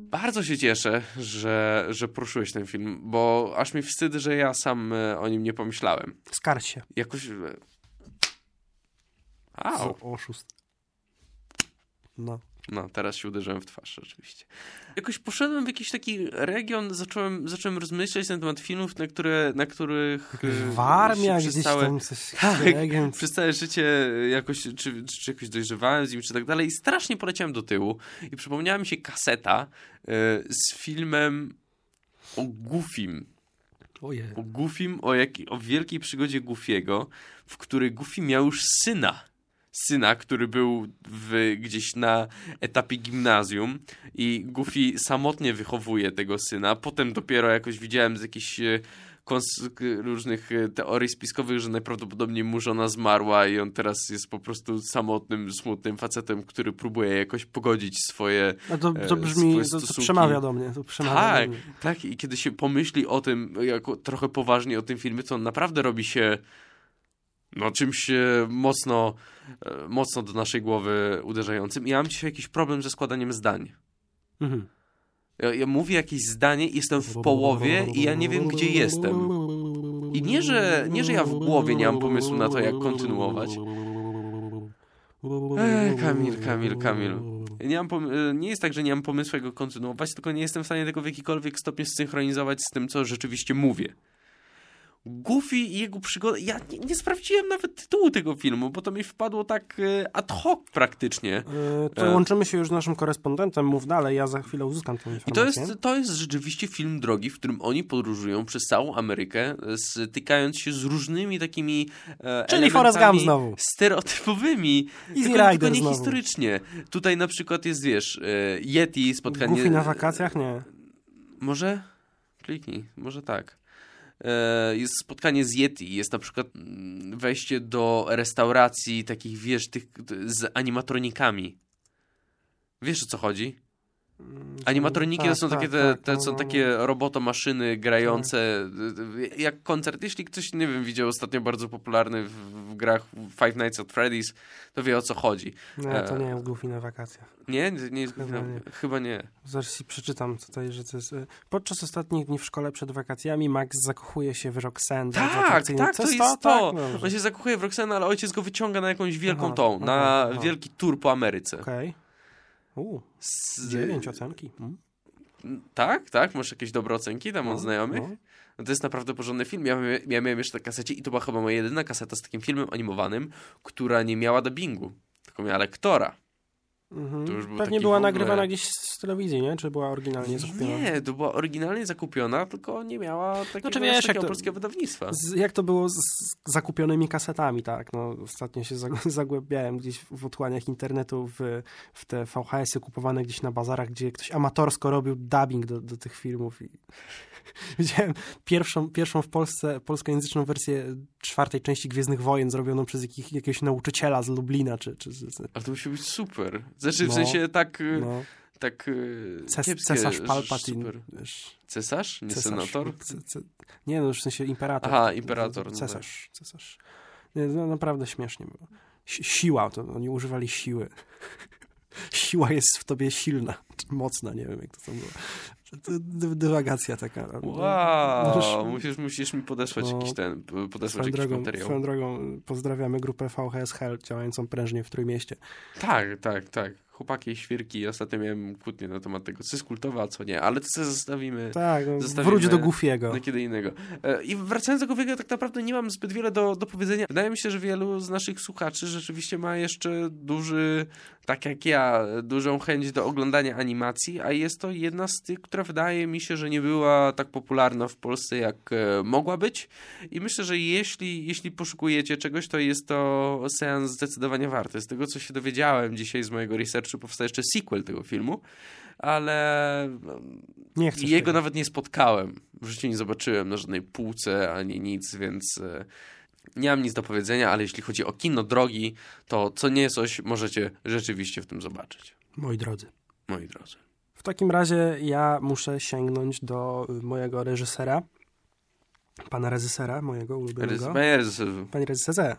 Bardzo się cieszę, że, że poruszyłeś ten film, bo aż mi wstyd, że ja sam e, o nim nie pomyślałem. Skarć się. Jakoś... e, Au. O, oszust. No. No, teraz się uderzyłem w twarz, rzeczywiście. Jakoś poszedłem w jakiś taki region, zacząłem, zacząłem rozmyślać na temat filmów, na, które, na których... e, Warmia się gdzieś całe, tam coś tak, regent. przez całe życie jakoś, czy, czy, czy jakoś dojrzewałem z nim, czy tak dalej i strasznie poleciałem do tyłu i przypomniała mi się kaseta e, z filmem o Goofim. Ojej. O Goofim, o, jak, o wielkiej przygodzie Goofiego, w której Goofy miał już syna. Syna, który był w, gdzieś na etapie gimnazjum i Goofy samotnie wychowuje tego syna. Potem dopiero jakoś widziałem z jakichś e, kons- różnych e, teorii spiskowych, że najprawdopodobniej mu żona zmarła i on teraz jest po prostu samotnym, smutnym facetem, który próbuje jakoś pogodzić swoje No to, to e, brzmi, swoje to, to stosunki. przemawia do mnie. To przemawia Tak, do mnie. tak. I kiedy się pomyśli o tym, jako trochę poważnie o tym filmie, to on naprawdę robi się no czymś e, mocno, e, mocno do naszej głowy uderzającym. I ja mam dzisiaj jakiś problem ze składaniem zdań. Mhm. Ja, ja mówię jakieś zdanie i jestem w połowie i ja nie wiem, gdzie jestem. I nie, że, nie, że ja w głowie nie mam pomysłu na to, jak kontynuować. Ej, Kamil, Kamil, Kamil. Nie, mam pom- nie jest tak, że nie mam pomysłu, jak go kontynuować, tylko nie jestem w stanie tego w jakikolwiek stopniu zsynchronizować z tym, co rzeczywiście mówię. Goofy i jego przygoda... Ja nie, nie sprawdziłem nawet tytułu tego filmu, bo to mi wpadło tak e, ad hoc praktycznie. E, to E. łączymy się już z naszym korespondentem. Mów dalej, ja za chwilę uzyskam tę I informację. to jest, to jest rzeczywiście film drogi, w którym oni podróżują przez całą Amerykę, stykając się z różnymi takimi e, Czyli Forrest Gump znowu. stereotypowymi, Easy tylko, tylko Rider nie znowu. historycznie. Tutaj na przykład jest, wiesz, e, Yeti, spotkanie... Goofy na wakacjach? Nie. Może? Kliknij, może tak. E, jest spotkanie z Yeti, jest na przykład mm, wejście do restauracji takich, wiesz, tych z animatronikami. Wiesz, o co chodzi? Animatroniki tak, to są tak, takie, te, tak, te no, są no, takie robotomaszyny grające jak koncert. Jeśli ktoś, nie wiem, widział ostatnio bardzo popularny w, w grach Five Nights at Freddy's, to wie, o co chodzi. Nie, to nie jest Goofy na wakacjach. Nie? Nie jest Chyba nie. Chyba nie. Zaraz ci przeczytam tutaj, że to jest... e, Podczas ostatnich dni w szkole przed wakacjami Max zakochuje się w Roxanne. Tak, atrakcyjnie. tak, to Co jest to. Tak, no, On się zakochuje w Roxanne, ale ojciec go wyciąga na jakąś wielką Aha, tą, aha, na aha. wielki tour po Ameryce. Okej. Okay. Z- Dziewięć ocenki. Hmm? Tak, tak, masz jakieś dobre ocenki tam od No, znajomych? no. No to jest naprawdę porządny film. Ja, mia- ja miałem jeszcze na kasecie i to była chyba moja jedyna kaseta z takim filmem animowanym, która nie miała dubbingu, tylko miała lektora. Mhm. To już był Pewnie taki była w ogóle- nagrywana gdzieś z telewizji, nie? Czy była oryginalnie zakupiona? Nie, to była oryginalnie zakupiona, tylko nie miała takiego, Znaczy, wiesz, jak takiego to- polskiego wydawnictwa. Z, jak to było z, z zakupionymi kasetami, tak? No, ostatnio się zag- zagłębiałem gdzieś w otchłaniach internetu w, w te V H S y kupowane gdzieś na bazarach, gdzie ktoś amatorsko robił dubbing do, do tych filmów i widziałem pierwszą, pierwszą w Polsce polskojęzyczną wersję czwartej części Gwiezdnych Wojen zrobioną przez jakich, jakiegoś nauczyciela z Lublina, czy... czy, czy Ale to musi być super. Znaczy, w No, sensie tak... no. tak y, Ces, kiepskie, cesarz że Palpatine. super. Wiesz, Cesarz? Nie cesarz, senator? ce- ce- nie, no już w sensie imperator. Aha, imperator, no Cesarz, cesarz. Nie, no, naprawdę śmiesznie było. Si- Siła, to oni używali siły. Siła jest w tobie silna, czy mocna, nie wiem jak to tam było. To dy- dywagacja taka. Wow, musisz, musisz mi podesłać No, jakiś ten, podesłać Swoją jakiś drogą, materiał. swoją drogą pozdrawiamy grupę V H S Hell działającą prężnie w Trójmieście. Tak, tak, tak. Chłopaki i świrki. Ostatnio miałem kłótnię na temat tego, co jest kultowe, a co nie. Ale to sobie zostawimy Tak, no, Zostawimy wróć do Goofiego. na kiedy innego. E, I wracając do Goofiego, tak naprawdę nie mam zbyt wiele do, do powiedzenia. Wydaje mi się, że wielu z naszych słuchaczy rzeczywiście ma jeszcze duży, tak jak ja, dużą chęć do oglądania animacji, a jest to jedna z tych, która wydaje mi się, że nie była tak popularna w Polsce, jak e, mogła być. I myślę, że jeśli, jeśli poszukujecie czegoś, to jest to seans zdecydowanie warty. Z tego, co się dowiedziałem dzisiaj z mojego researchu, powstaje jeszcze sequel tego filmu, ale Nie chcesz jego tego. nawet nie spotkałem. W życiu nie zobaczyłem na żadnej półce ani nic, więc e, nie mam nic do powiedzenia, ale jeśli chodzi o kino drogi, to co nie coś możecie rzeczywiście w tym zobaczyć. Moi drodzy. Moi drodzy. W takim razie ja muszę sięgnąć do y, mojego reżysera, pana reżysera, mojego ulubionego. Panie reżyserze.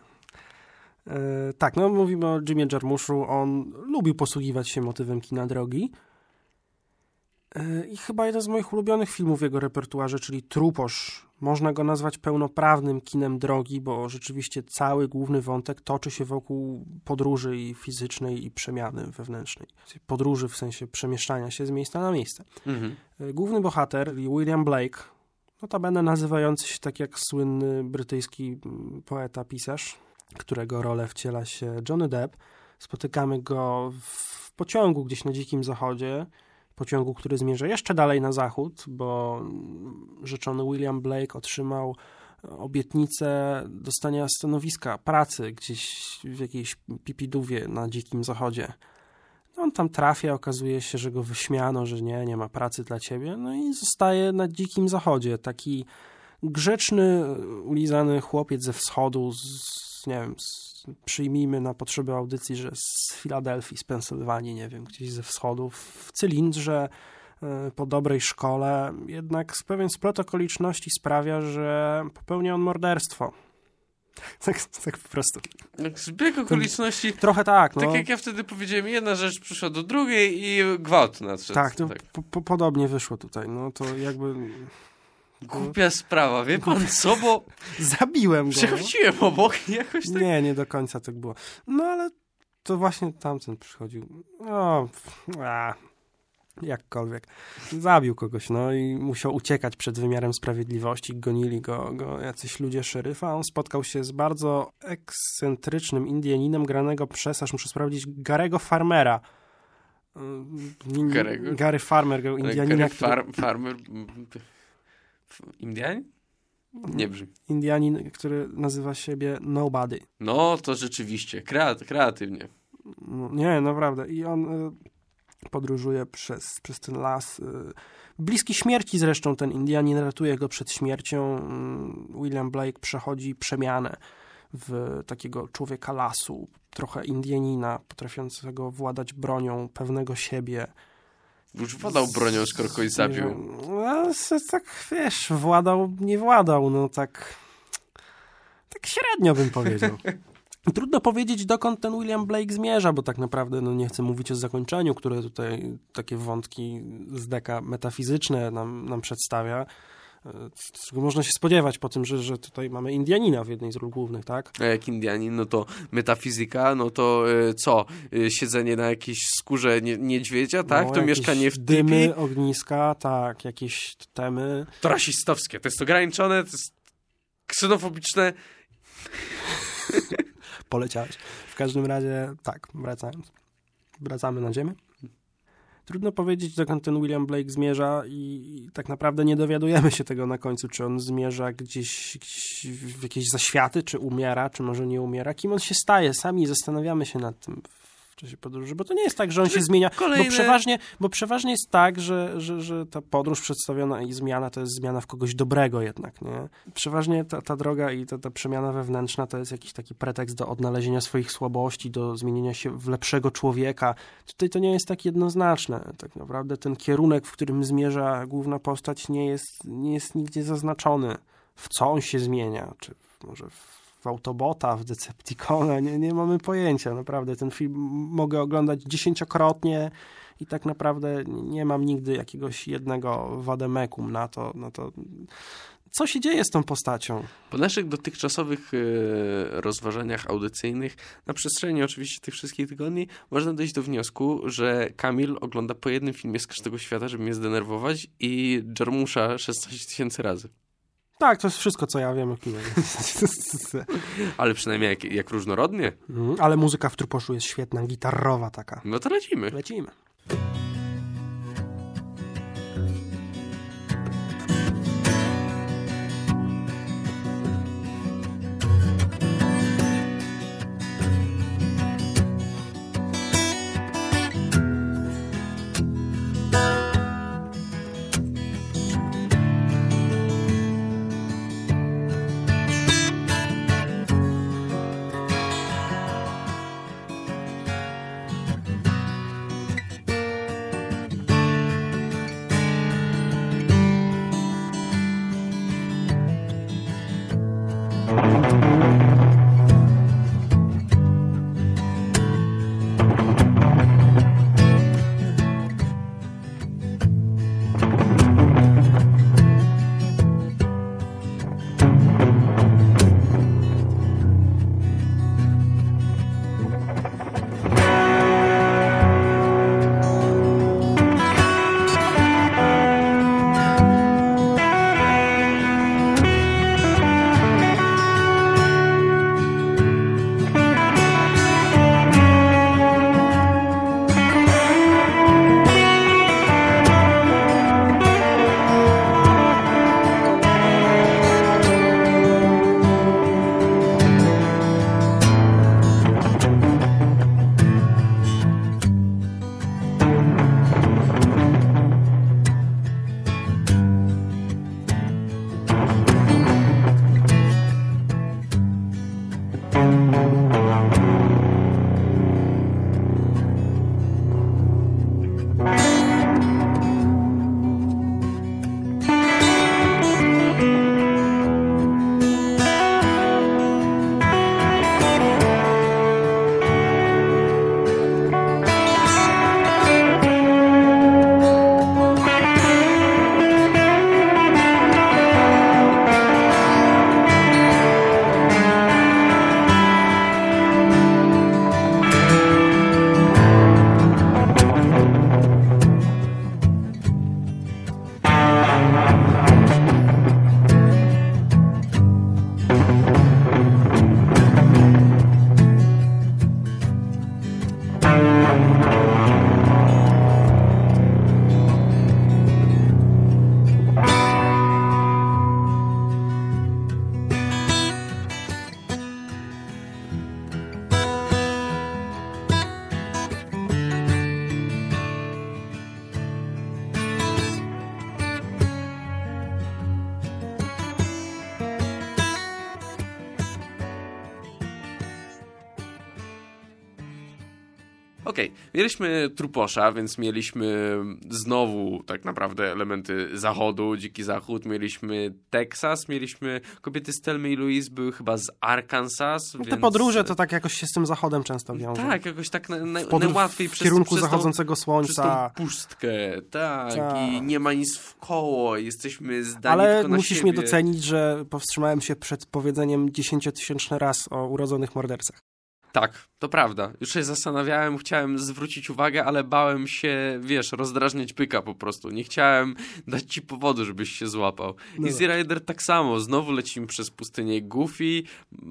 E, tak, no mówimy o Jimie Jarmuszu. On lubił posługiwać się motywem kina drogi. I chyba jeden z moich ulubionych filmów w jego repertuarze, czyli Truposz. Można go nazwać pełnoprawnym kinem drogi, bo rzeczywiście cały główny wątek toczy się wokół podróży i fizycznej i przemiany wewnętrznej. Podróży w sensie przemieszczania się z miejsca na miejsce. Mhm. Główny bohater, William Blake, notabene nazywający się tak jak słynny brytyjski poeta, pisarz, którego rolę wciela się Johnny Depp. Spotykamy go w pociągu gdzieś na Dzikim Zachodzie, pociągu, który zmierza jeszcze dalej na zachód, bo rzeczony William Blake otrzymał obietnicę dostania stanowiska pracy gdzieś w jakiejś pipidówie na Dzikim Zachodzie. No on tam trafia, okazuje się, że go wyśmiano, że nie, nie ma pracy dla ciebie, no i zostaje na Dzikim Zachodzie. Taki grzeczny, ulizany chłopiec ze wschodu, z, nie wiem, z, przyjmijmy na potrzeby audycji, że z Filadelfii, z Pensylwanii, nie wiem, gdzieś ze wschodu, w cylindrze, po dobrej szkole, jednak z pewien splot okoliczności sprawia, że popełnia on morderstwo. Tak, tak po prostu. Zbieg okoliczności. Trochę tak, no. Tak jak ja wtedy powiedziałem, jedna rzecz przyszła do drugiej i gwałt nadszedł. Tak, to tak. Po, po, podobnie wyszło tutaj, no to jakby... Głupia sprawa, wie pan co, bo... Zabiłem go. Przechodziłem obok i jakoś tak... Nie, nie do końca tak było. No ale to właśnie tamten przychodził. O, a, jakkolwiek. Zabił kogoś, no i musiał uciekać przed wymiarem sprawiedliwości. Gonili go, go jacyś ludzie szeryfa. On spotkał się z bardzo ekscentrycznym Indianinem granego przez, aż muszę sprawdzić, Garego Farmera. Garego? Gary Farmer, Indianina, Gary który... Far- Farmer... Indianin? Nie brzmi. Indianin, który nazywa siebie Nobody. No, to rzeczywiście. Kreat- kreatywnie. No, nie, naprawdę. I on y, podróżuje przez, przez ten las. Y, bliski śmierci zresztą ten Indianin ratuje go przed śmiercią. Y, William Blake przechodzi przemianę w takiego człowieka lasu. Trochę Indianina, potrafiącego władać bronią, pewnego siebie. Już władał bronią, skoro kogoś zabił. No, tak, wiesz, władał, nie władał, no tak tak średnio bym powiedział. Trudno powiedzieć, dokąd ten William Blake zmierza, bo tak naprawdę no, nie chcę mówić o zakończeniu, które tutaj takie wątki z deka metafizyczne nam, nam przedstawia. Czego można się spodziewać po tym, że, że tutaj mamy Indianina w jednej z ról głównych, tak? A jak Indianin, no to metafizyka, no to y, co? Y, siedzenie na jakiejś skórze nie, niedźwiedzia, tak? No, to mieszkanie w dymy, tipi. ogniska, tak, jakieś temy. To rasistowskie, to jest ograniczone, to jest ksenofobiczne. Poleciałeś. W każdym razie, tak, wracając. Wracamy na ziemię. Trudno powiedzieć, dokąd ten William Blake zmierza i tak naprawdę nie dowiadujemy się tego na końcu, czy on zmierza gdzieś, gdzieś w jakieś zaświaty, czy umiera, czy może nie umiera. Kim on się staje? Sami zastanawiamy się nad tym w czasie podróży, bo to nie jest tak, że on się zmienia, kolejne... bo, przeważnie, bo przeważnie jest tak, że, że, że ta podróż przedstawiona i zmiana to jest zmiana w kogoś dobrego jednak, nie? Przeważnie ta, ta droga i ta, ta przemiana wewnętrzna to jest jakiś taki pretekst do odnalezienia swoich słabości, do zmienienia się w lepszego człowieka. Tutaj to nie jest tak jednoznaczne. Tak naprawdę ten kierunek, w którym zmierza główna postać, nie jest, nie jest nigdzie zaznaczony. W co on się zmienia? Czy może w w Autobota, w Decepticona, nie, nie mamy pojęcia, naprawdę. Ten film mogę oglądać dziesięciokrotnie i tak naprawdę nie mam nigdy jakiegoś jednego wademekum na to, na to, co się dzieje z tą postacią. Po naszych dotychczasowych e, rozważaniach audycyjnych, na przestrzeni oczywiście tych wszystkich tygodni, można dojść do wniosku, że Kamil ogląda po jednym filmie z każdego świata, żeby mnie zdenerwować i Jarmusza szesnaście tysięcy razy. Tak, to jest wszystko, co ja wiem o kinie. Ale przynajmniej jak, jak różnorodnie. Mm, ale muzyka w Truposzu jest świetna, gitarrowa taka. No to lecimy. Lecimy. Okej, okay. Mieliśmy Truposza, więc mieliśmy znowu tak naprawdę elementy zachodu, dziki zachód, mieliśmy Teksas, mieliśmy kobiety z Thelmy i Louise, były chyba z Arkansas. No więc... te podróże to tak jakoś się z tym zachodem często wiąże. Tak, jakoś tak na, na, Podróż najłatwiej w przez, kierunku przez zachodzącego tą, słońca. Przez tą pustkę, tak, tak. I nie ma nic w koło, jesteśmy zdani Ale tylko na musisz siebie. mnie docenić, że powstrzymałem się przed powiedzeniem dziesięciotysięczny raz o urodzonych mordercach. Tak, to prawda. Już się zastanawiałem, chciałem zwrócić uwagę, ale bałem się, wiesz, rozdrażniać byka po prostu. Nie chciałem dać ci powodu, żebyś się złapał. No Easy Rider tak samo. Znowu lecimy przez pustynię Goofy.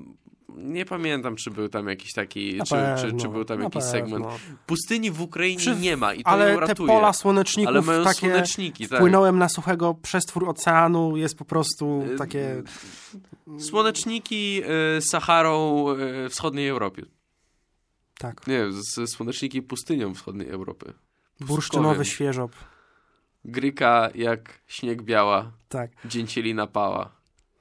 Nie pamiętam, czy był tam jakiś taki, Na czy, pewno, czy, czy był tam na jakiś pewno. segment. Pustyni w Ukrainie Przy- nie ma i to Ale ją te ratuje. pola słoneczników, Ale mają takie słoneczniki, tak. wpłynąłem na suchego przestwór oceanu, jest po prostu Y, takie... Słoneczniki y, Saharą y, wschodniej Europy. Tak, Nie, z, słoneczniki pustynią wschodniej Europy. bursztynowy Pustkowiem. świeżop. Gryka jak śnieg biała, Tak. dzięcielina pała.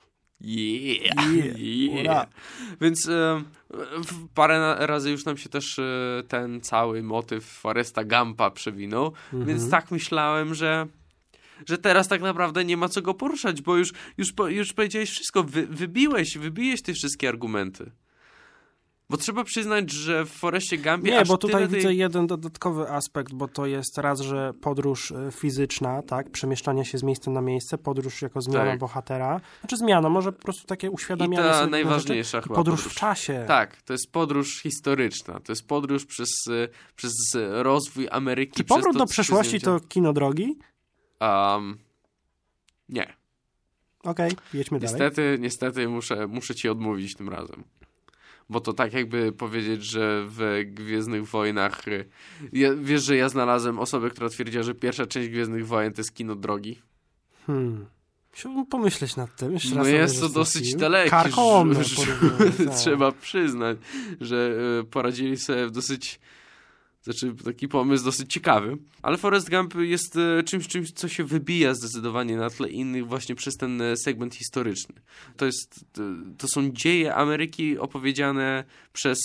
Yeah! Yeah, yeah. ura. Więc e, w- parę na- razy już nam się też e, ten cały motyw Foresta Gumpa przewinął, Mhm. więc tak myślałem, że że teraz tak naprawdę nie ma co go poruszać, bo już, już, po- już powiedziałeś wszystko, Wy, wybiłeś, wybiłeś te wszystkie argumenty. Bo trzeba przyznać, że w Forestie Gumpie Nie, aż bo tutaj tyle tej... widzę jeden dodatkowy aspekt, bo to jest raz, że podróż e, fizyczna, tak, przemieszczanie się z miejsca na miejsce, podróż jako zmiana Tak. bohatera. Znaczy zmiana, może po prostu takie I uświadamianie ta sobie pewnych najważniejsza rzeczy. chyba Podróż, podróż. w czasie. Tak, to jest podróż historyczna. To jest podróż przez, e, przez rozwój Ameryki. Czy przez powrót to, do co się przeszłości z nią to kino drogi? dzieje. Um, nie. Okej, jedźmy dalej. Niestety, niestety muszę, muszę ci odmówić tym razem. Bo to tak jakby powiedzieć, że w Gwiezdnych Wojnach... y, Ja, wiesz, że ja znalazłem osobę, która twierdziła, że pierwsza część Gwiezdnych Wojen to jest kino drogi? Hmm. Chciałbym pomyśleć nad tym. Jeszcze No raz jest obejrzę to ten dosyć film. dalekie. Karkołomne ż- porównanie, tak. Trzeba przyznać, że y, poradzili sobie w dosyć... Znaczy, taki pomysł dosyć ciekawy. Ale Forrest Gump jest e, czymś, czymś, co się wybija zdecydowanie na tle innych właśnie przez ten e, segment historyczny. To jest, to, to są dzieje Ameryki opowiedziane przez...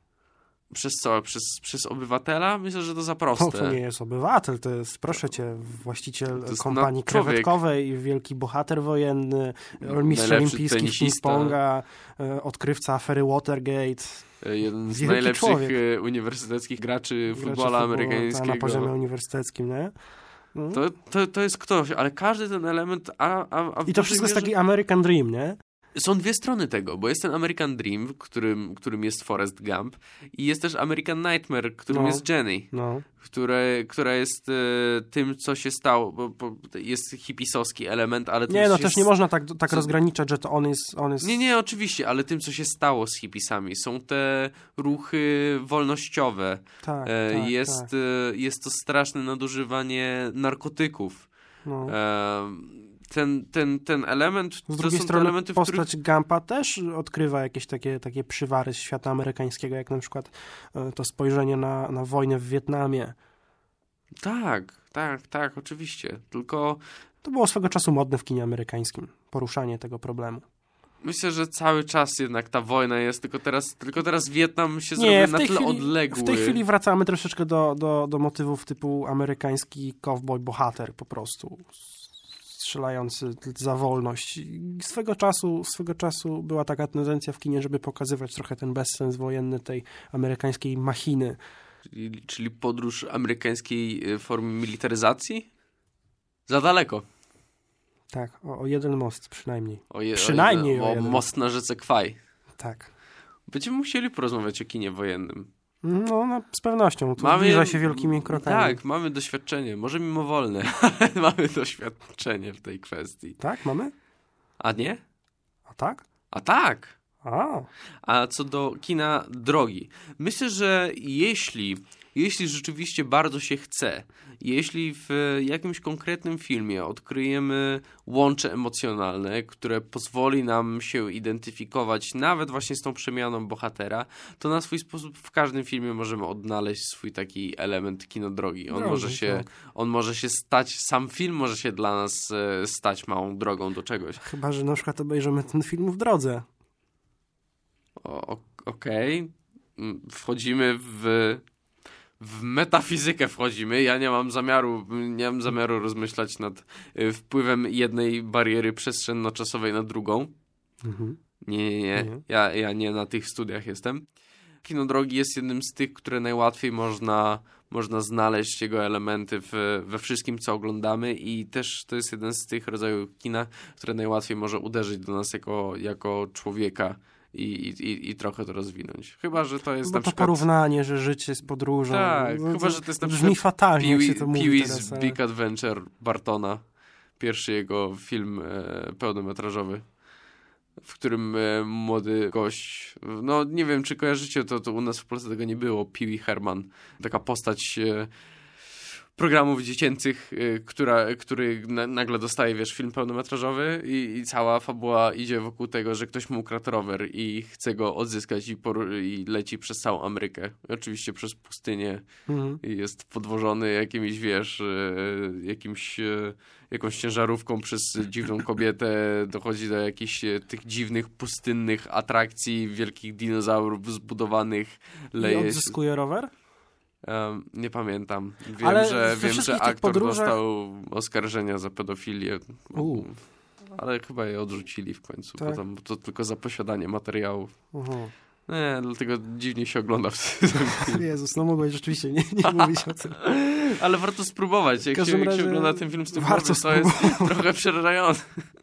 Przez co? Przez, przez obywatela? Myślę, że to za proste. No, to nie jest obywatel, to jest, proszę cię, właściciel jest kompanii no, człowiek. krewetkowej, wielki bohater wojenny, No, mistrz najlepszy olimpijski w tenisista. ping-ponga, e, odkrywca afery Watergate. E, Jeden z Wielki najlepszych człowiek. e, uniwersyteckich graczy gracze futbola futbolu, amerykańskiego. Na poziomie uniwersyteckim, nie? Mm. To, to, to jest ktoś, ale każdy ten element... A, a, a w I to dużej wszystko jest mierze- taki American Dream, nie? Są dwie strony tego, bo jest ten American Dream, którym, którym jest Forrest Gump, i jest też American Nightmare, którym No. jest Jenny, No. które, która jest e, tym, co się stało, bo, bo jest hipisowski element, ale tym, Nie, co no się też s- nie można tak, tak co- rozgraniczać, że to on jest... On jest... Nie, nie, oczywiście, ale tym, co się stało z hipisami. Są te ruchy wolnościowe. Tak, E, tak, jest, tak. e, jest to straszne nadużywanie narkotyków. No. E, ten, ten, ten element, Z to drugiej są te strony elementy, w których... postać Gumpa też odkrywa jakieś takie, takie przywary z świata amerykańskiego, jak na przykład e, to spojrzenie na, na wojnę w Wietnamie. Tak, tak, tak, oczywiście. Tylko To było swego czasu modne w kinie amerykańskim, poruszanie tego problemu. myślę, że cały czas jednak ta wojna jest, tylko teraz, tylko teraz Wietnam się Nie, zrobił w na tej, tyle chwili, odległy. w tej chwili wracamy troszeczkę do, do, do motywów typu amerykański cowboy bohater po prostu, strzelający za wolność. I Swego czasu, swego czasu była taka tendencja w kinie, żeby pokazywać trochę ten bezsens wojenny tej amerykańskiej machiny. Czyli, czyli podróż amerykańskiej y, formy militaryzacji? Za daleko. Tak, o, o jeden most przynajmniej. O je, Przynajmniej o, o o jeden. most na rzece Kwaj. Tak. Będziemy musieli porozmawiać o kinie wojennym. No, no z pewnością. To zbliża się wielkimi krokami. Tak, mamy doświadczenie. Może mimowolne, ale mamy doświadczenie w tej kwestii. Tak, mamy? A nie? A tak? A tak! A, A co do kina drogi, myślę, że jeśli, jeśli rzeczywiście bardzo się chce, jeśli w jakimś konkretnym filmie odkryjemy łącze emocjonalne, które pozwoli nam się identyfikować nawet właśnie z tą przemianą bohatera, to na swój sposób w każdym filmie możemy odnaleźć swój taki element kinodrogi. On Drogi, może się, tak. on może się stać, sam film może się dla nas e, stać małą drogą do czegoś. chyba, że na przykład obejrzymy ten film w drodze. O, o- Okej. Mm, Wchodzimy w w metafizykę wchodzimy. Ja nie mam zamiaru, nie mam zamiaru rozmyślać nad y, wpływem jednej bariery przestrzenno-czasowej na drugą. Mhm. Nie, nie, nie. Nie. Ja, ja nie na tych studiach jestem. Kino drogi jest jednym z tych, które najłatwiej można, można znaleźć jego elementy w, we wszystkim, co oglądamy i też to jest jeden z tych rodzajów kina, które najłatwiej może uderzyć do nas jako, jako człowieka i, i, i trochę to rozwinąć. Chyba, że to jest Bo na to przykład... porównanie, że życie z podróżą. Tak, no, chyba, że to jest na brzmi przykład fatalnie, jak się to Pee- mówi Pee-wee's teraz. ale- Big Adventure Bartona. Pierwszy jego film e, pełnometrażowy, w którym e, młody gość, no nie wiem, czy kojarzycie, to, to u nas w Polsce tego nie było, Pee Wee Herman. Taka postać e, programów dziecięcych, e, która, który na, nagle dostaje, wiesz, film pełnometrażowy i, i cała fabuła idzie wokół tego, że ktoś mu ukradł rower i chce go odzyskać i, poru- i leci przez całą Amerykę. I oczywiście przez pustynię. Mhm. I jest podwożony jakimiś, wiesz, e, jakimś, e, jakąś ciężarówką przez dziwną kobietę, dochodzi do jakichś e, tych dziwnych, pustynnych atrakcji, wielkich dinozaurów zbudowanych, I leje się. odzyskuje rower? Um, nie pamiętam. Wiem, Ale że, we wiem, wszystkich że tych aktor podróżach- dostał oskarżenia za pedofilię. U. Ale chyba je odrzucili w końcu, Tak? potem, bo to tylko za posiadanie materiałów. Mhm. Nie, dlatego dziwnie się ogląda. Jezus, no mogłeś rzeczywiście nie, nie mówić o tym. Ale warto spróbować. Jak, W każdym się, jak się razie ogląda ten film z tym warto to jest trochę przerażające.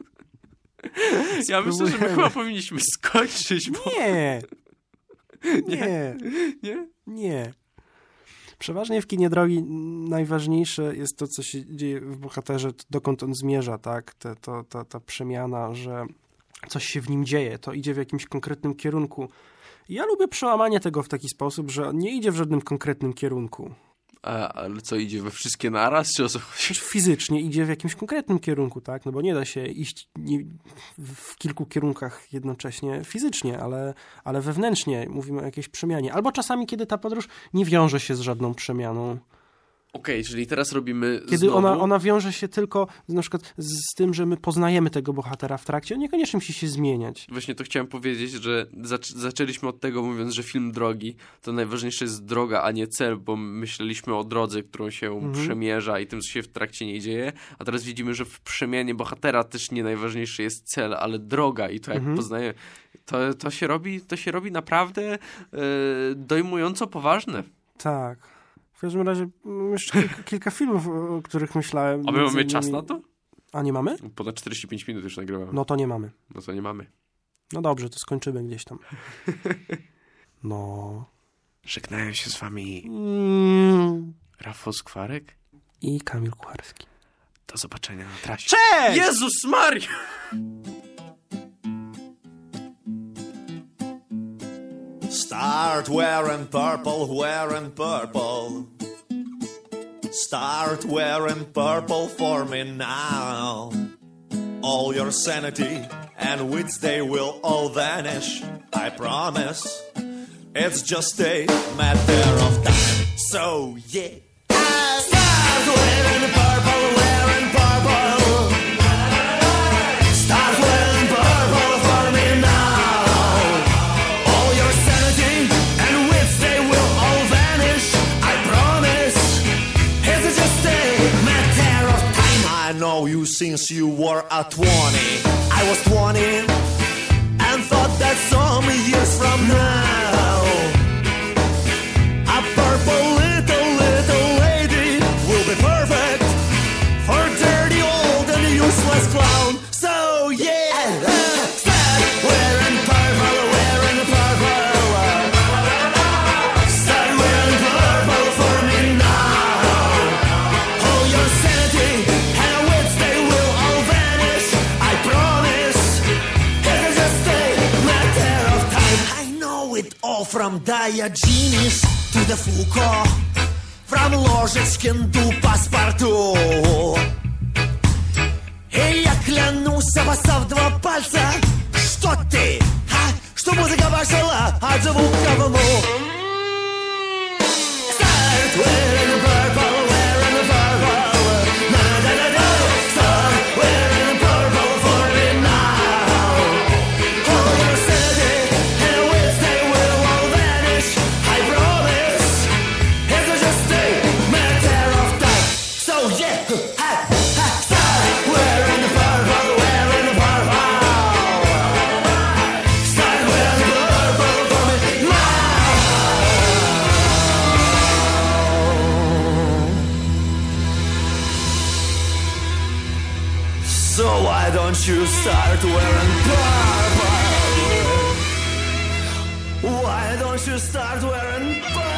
Ja myślę, że my Spróbujemy. chyba powinniśmy skończyć, bo... Nie! Nie! Nie? Nie. Przeważnie w kinie drogi najważniejsze jest to, co się dzieje w bohaterze, to dokąd on zmierza, tak? Te, to, ta, ta przemiana, że coś się w nim dzieje, to idzie w jakimś konkretnym kierunku. I ja lubię przełamanie tego w taki sposób, że on nie idzie w żadnym konkretnym kierunku. A, ale co, idzie we wszystkie naraz, czy o co chodzi? Przecież fizycznie idzie w jakimś konkretnym kierunku, tak? No bo nie da się iść nie, w kilku kierunkach jednocześnie fizycznie, ale, ale wewnętrznie mówimy o jakiejś przemianie. Albo czasami, kiedy ta podróż nie wiąże się z żadną przemianą. Okej, okay, czyli teraz robimy Kiedy znowu... ona, ona wiąże się tylko na przykład z tym, że my poznajemy tego bohatera w trakcie, on niekoniecznie musi się zmieniać. Właśnie to chciałem powiedzieć, że zac- zaczęliśmy od tego, mówiąc, że film drogi, to najważniejsze jest droga, a nie cel, bo myśleliśmy o drodze, którą się Mhm. przemierza i tym, co się w trakcie nie dzieje, a teraz widzimy, że w przemianie bohatera też nie najważniejszy jest cel, ale droga i to jak Mhm. poznaje, to, to, się robi, to się robi naprawdę e, dojmująco poważne. Tak. W każdym razie mam jeszcze kilka, kilka filmów, o których myślałem. A my Między mamy czas innymi- na to? A nie mamy? Ponad czterdzieści pięć minut już nagrywamy. No to nie mamy. No to nie mamy. No dobrze, to skończymy gdzieś tam. No. Żegnają się z wami Mm. Rafał Skwarek. I Kamil Kucharski. Do zobaczenia na trasie. Cześć! Jezus Maria! Start wearing purple, wearing purple. Start wearing purple for me now. All your sanity and wits, they will all vanish, I promise. It's just a matter of time. So, yeah. Start wearing purple, wearing purple. Start wearing purple for me now. All your sanity and wits, they will all vanish, I promise. It's just a matter of time. I know you since you were at twenty. I was twenty and thought that some years from now, a purple little, little lady will be perfect for dirty old and useless clown. So yeah, start wearing purple, wearing purple. Start wearing purple for me now. All your sanity and wits, they will all vanish, I promise. It's just a matter of time. I know it all from Diogenes to the Foucault, from Ложечкин to Паспорту. И я клянусь обоссав два пальца, что ты, а? Что музыка пошла от звука в мух. Start wearing purple, wearing purple. Na-da-da-da. Start wearing purple for me now. All your sanity and wits, they will all vanish, I promise. It's just So why don't you start wearing purple? Why don't you start wearing purple?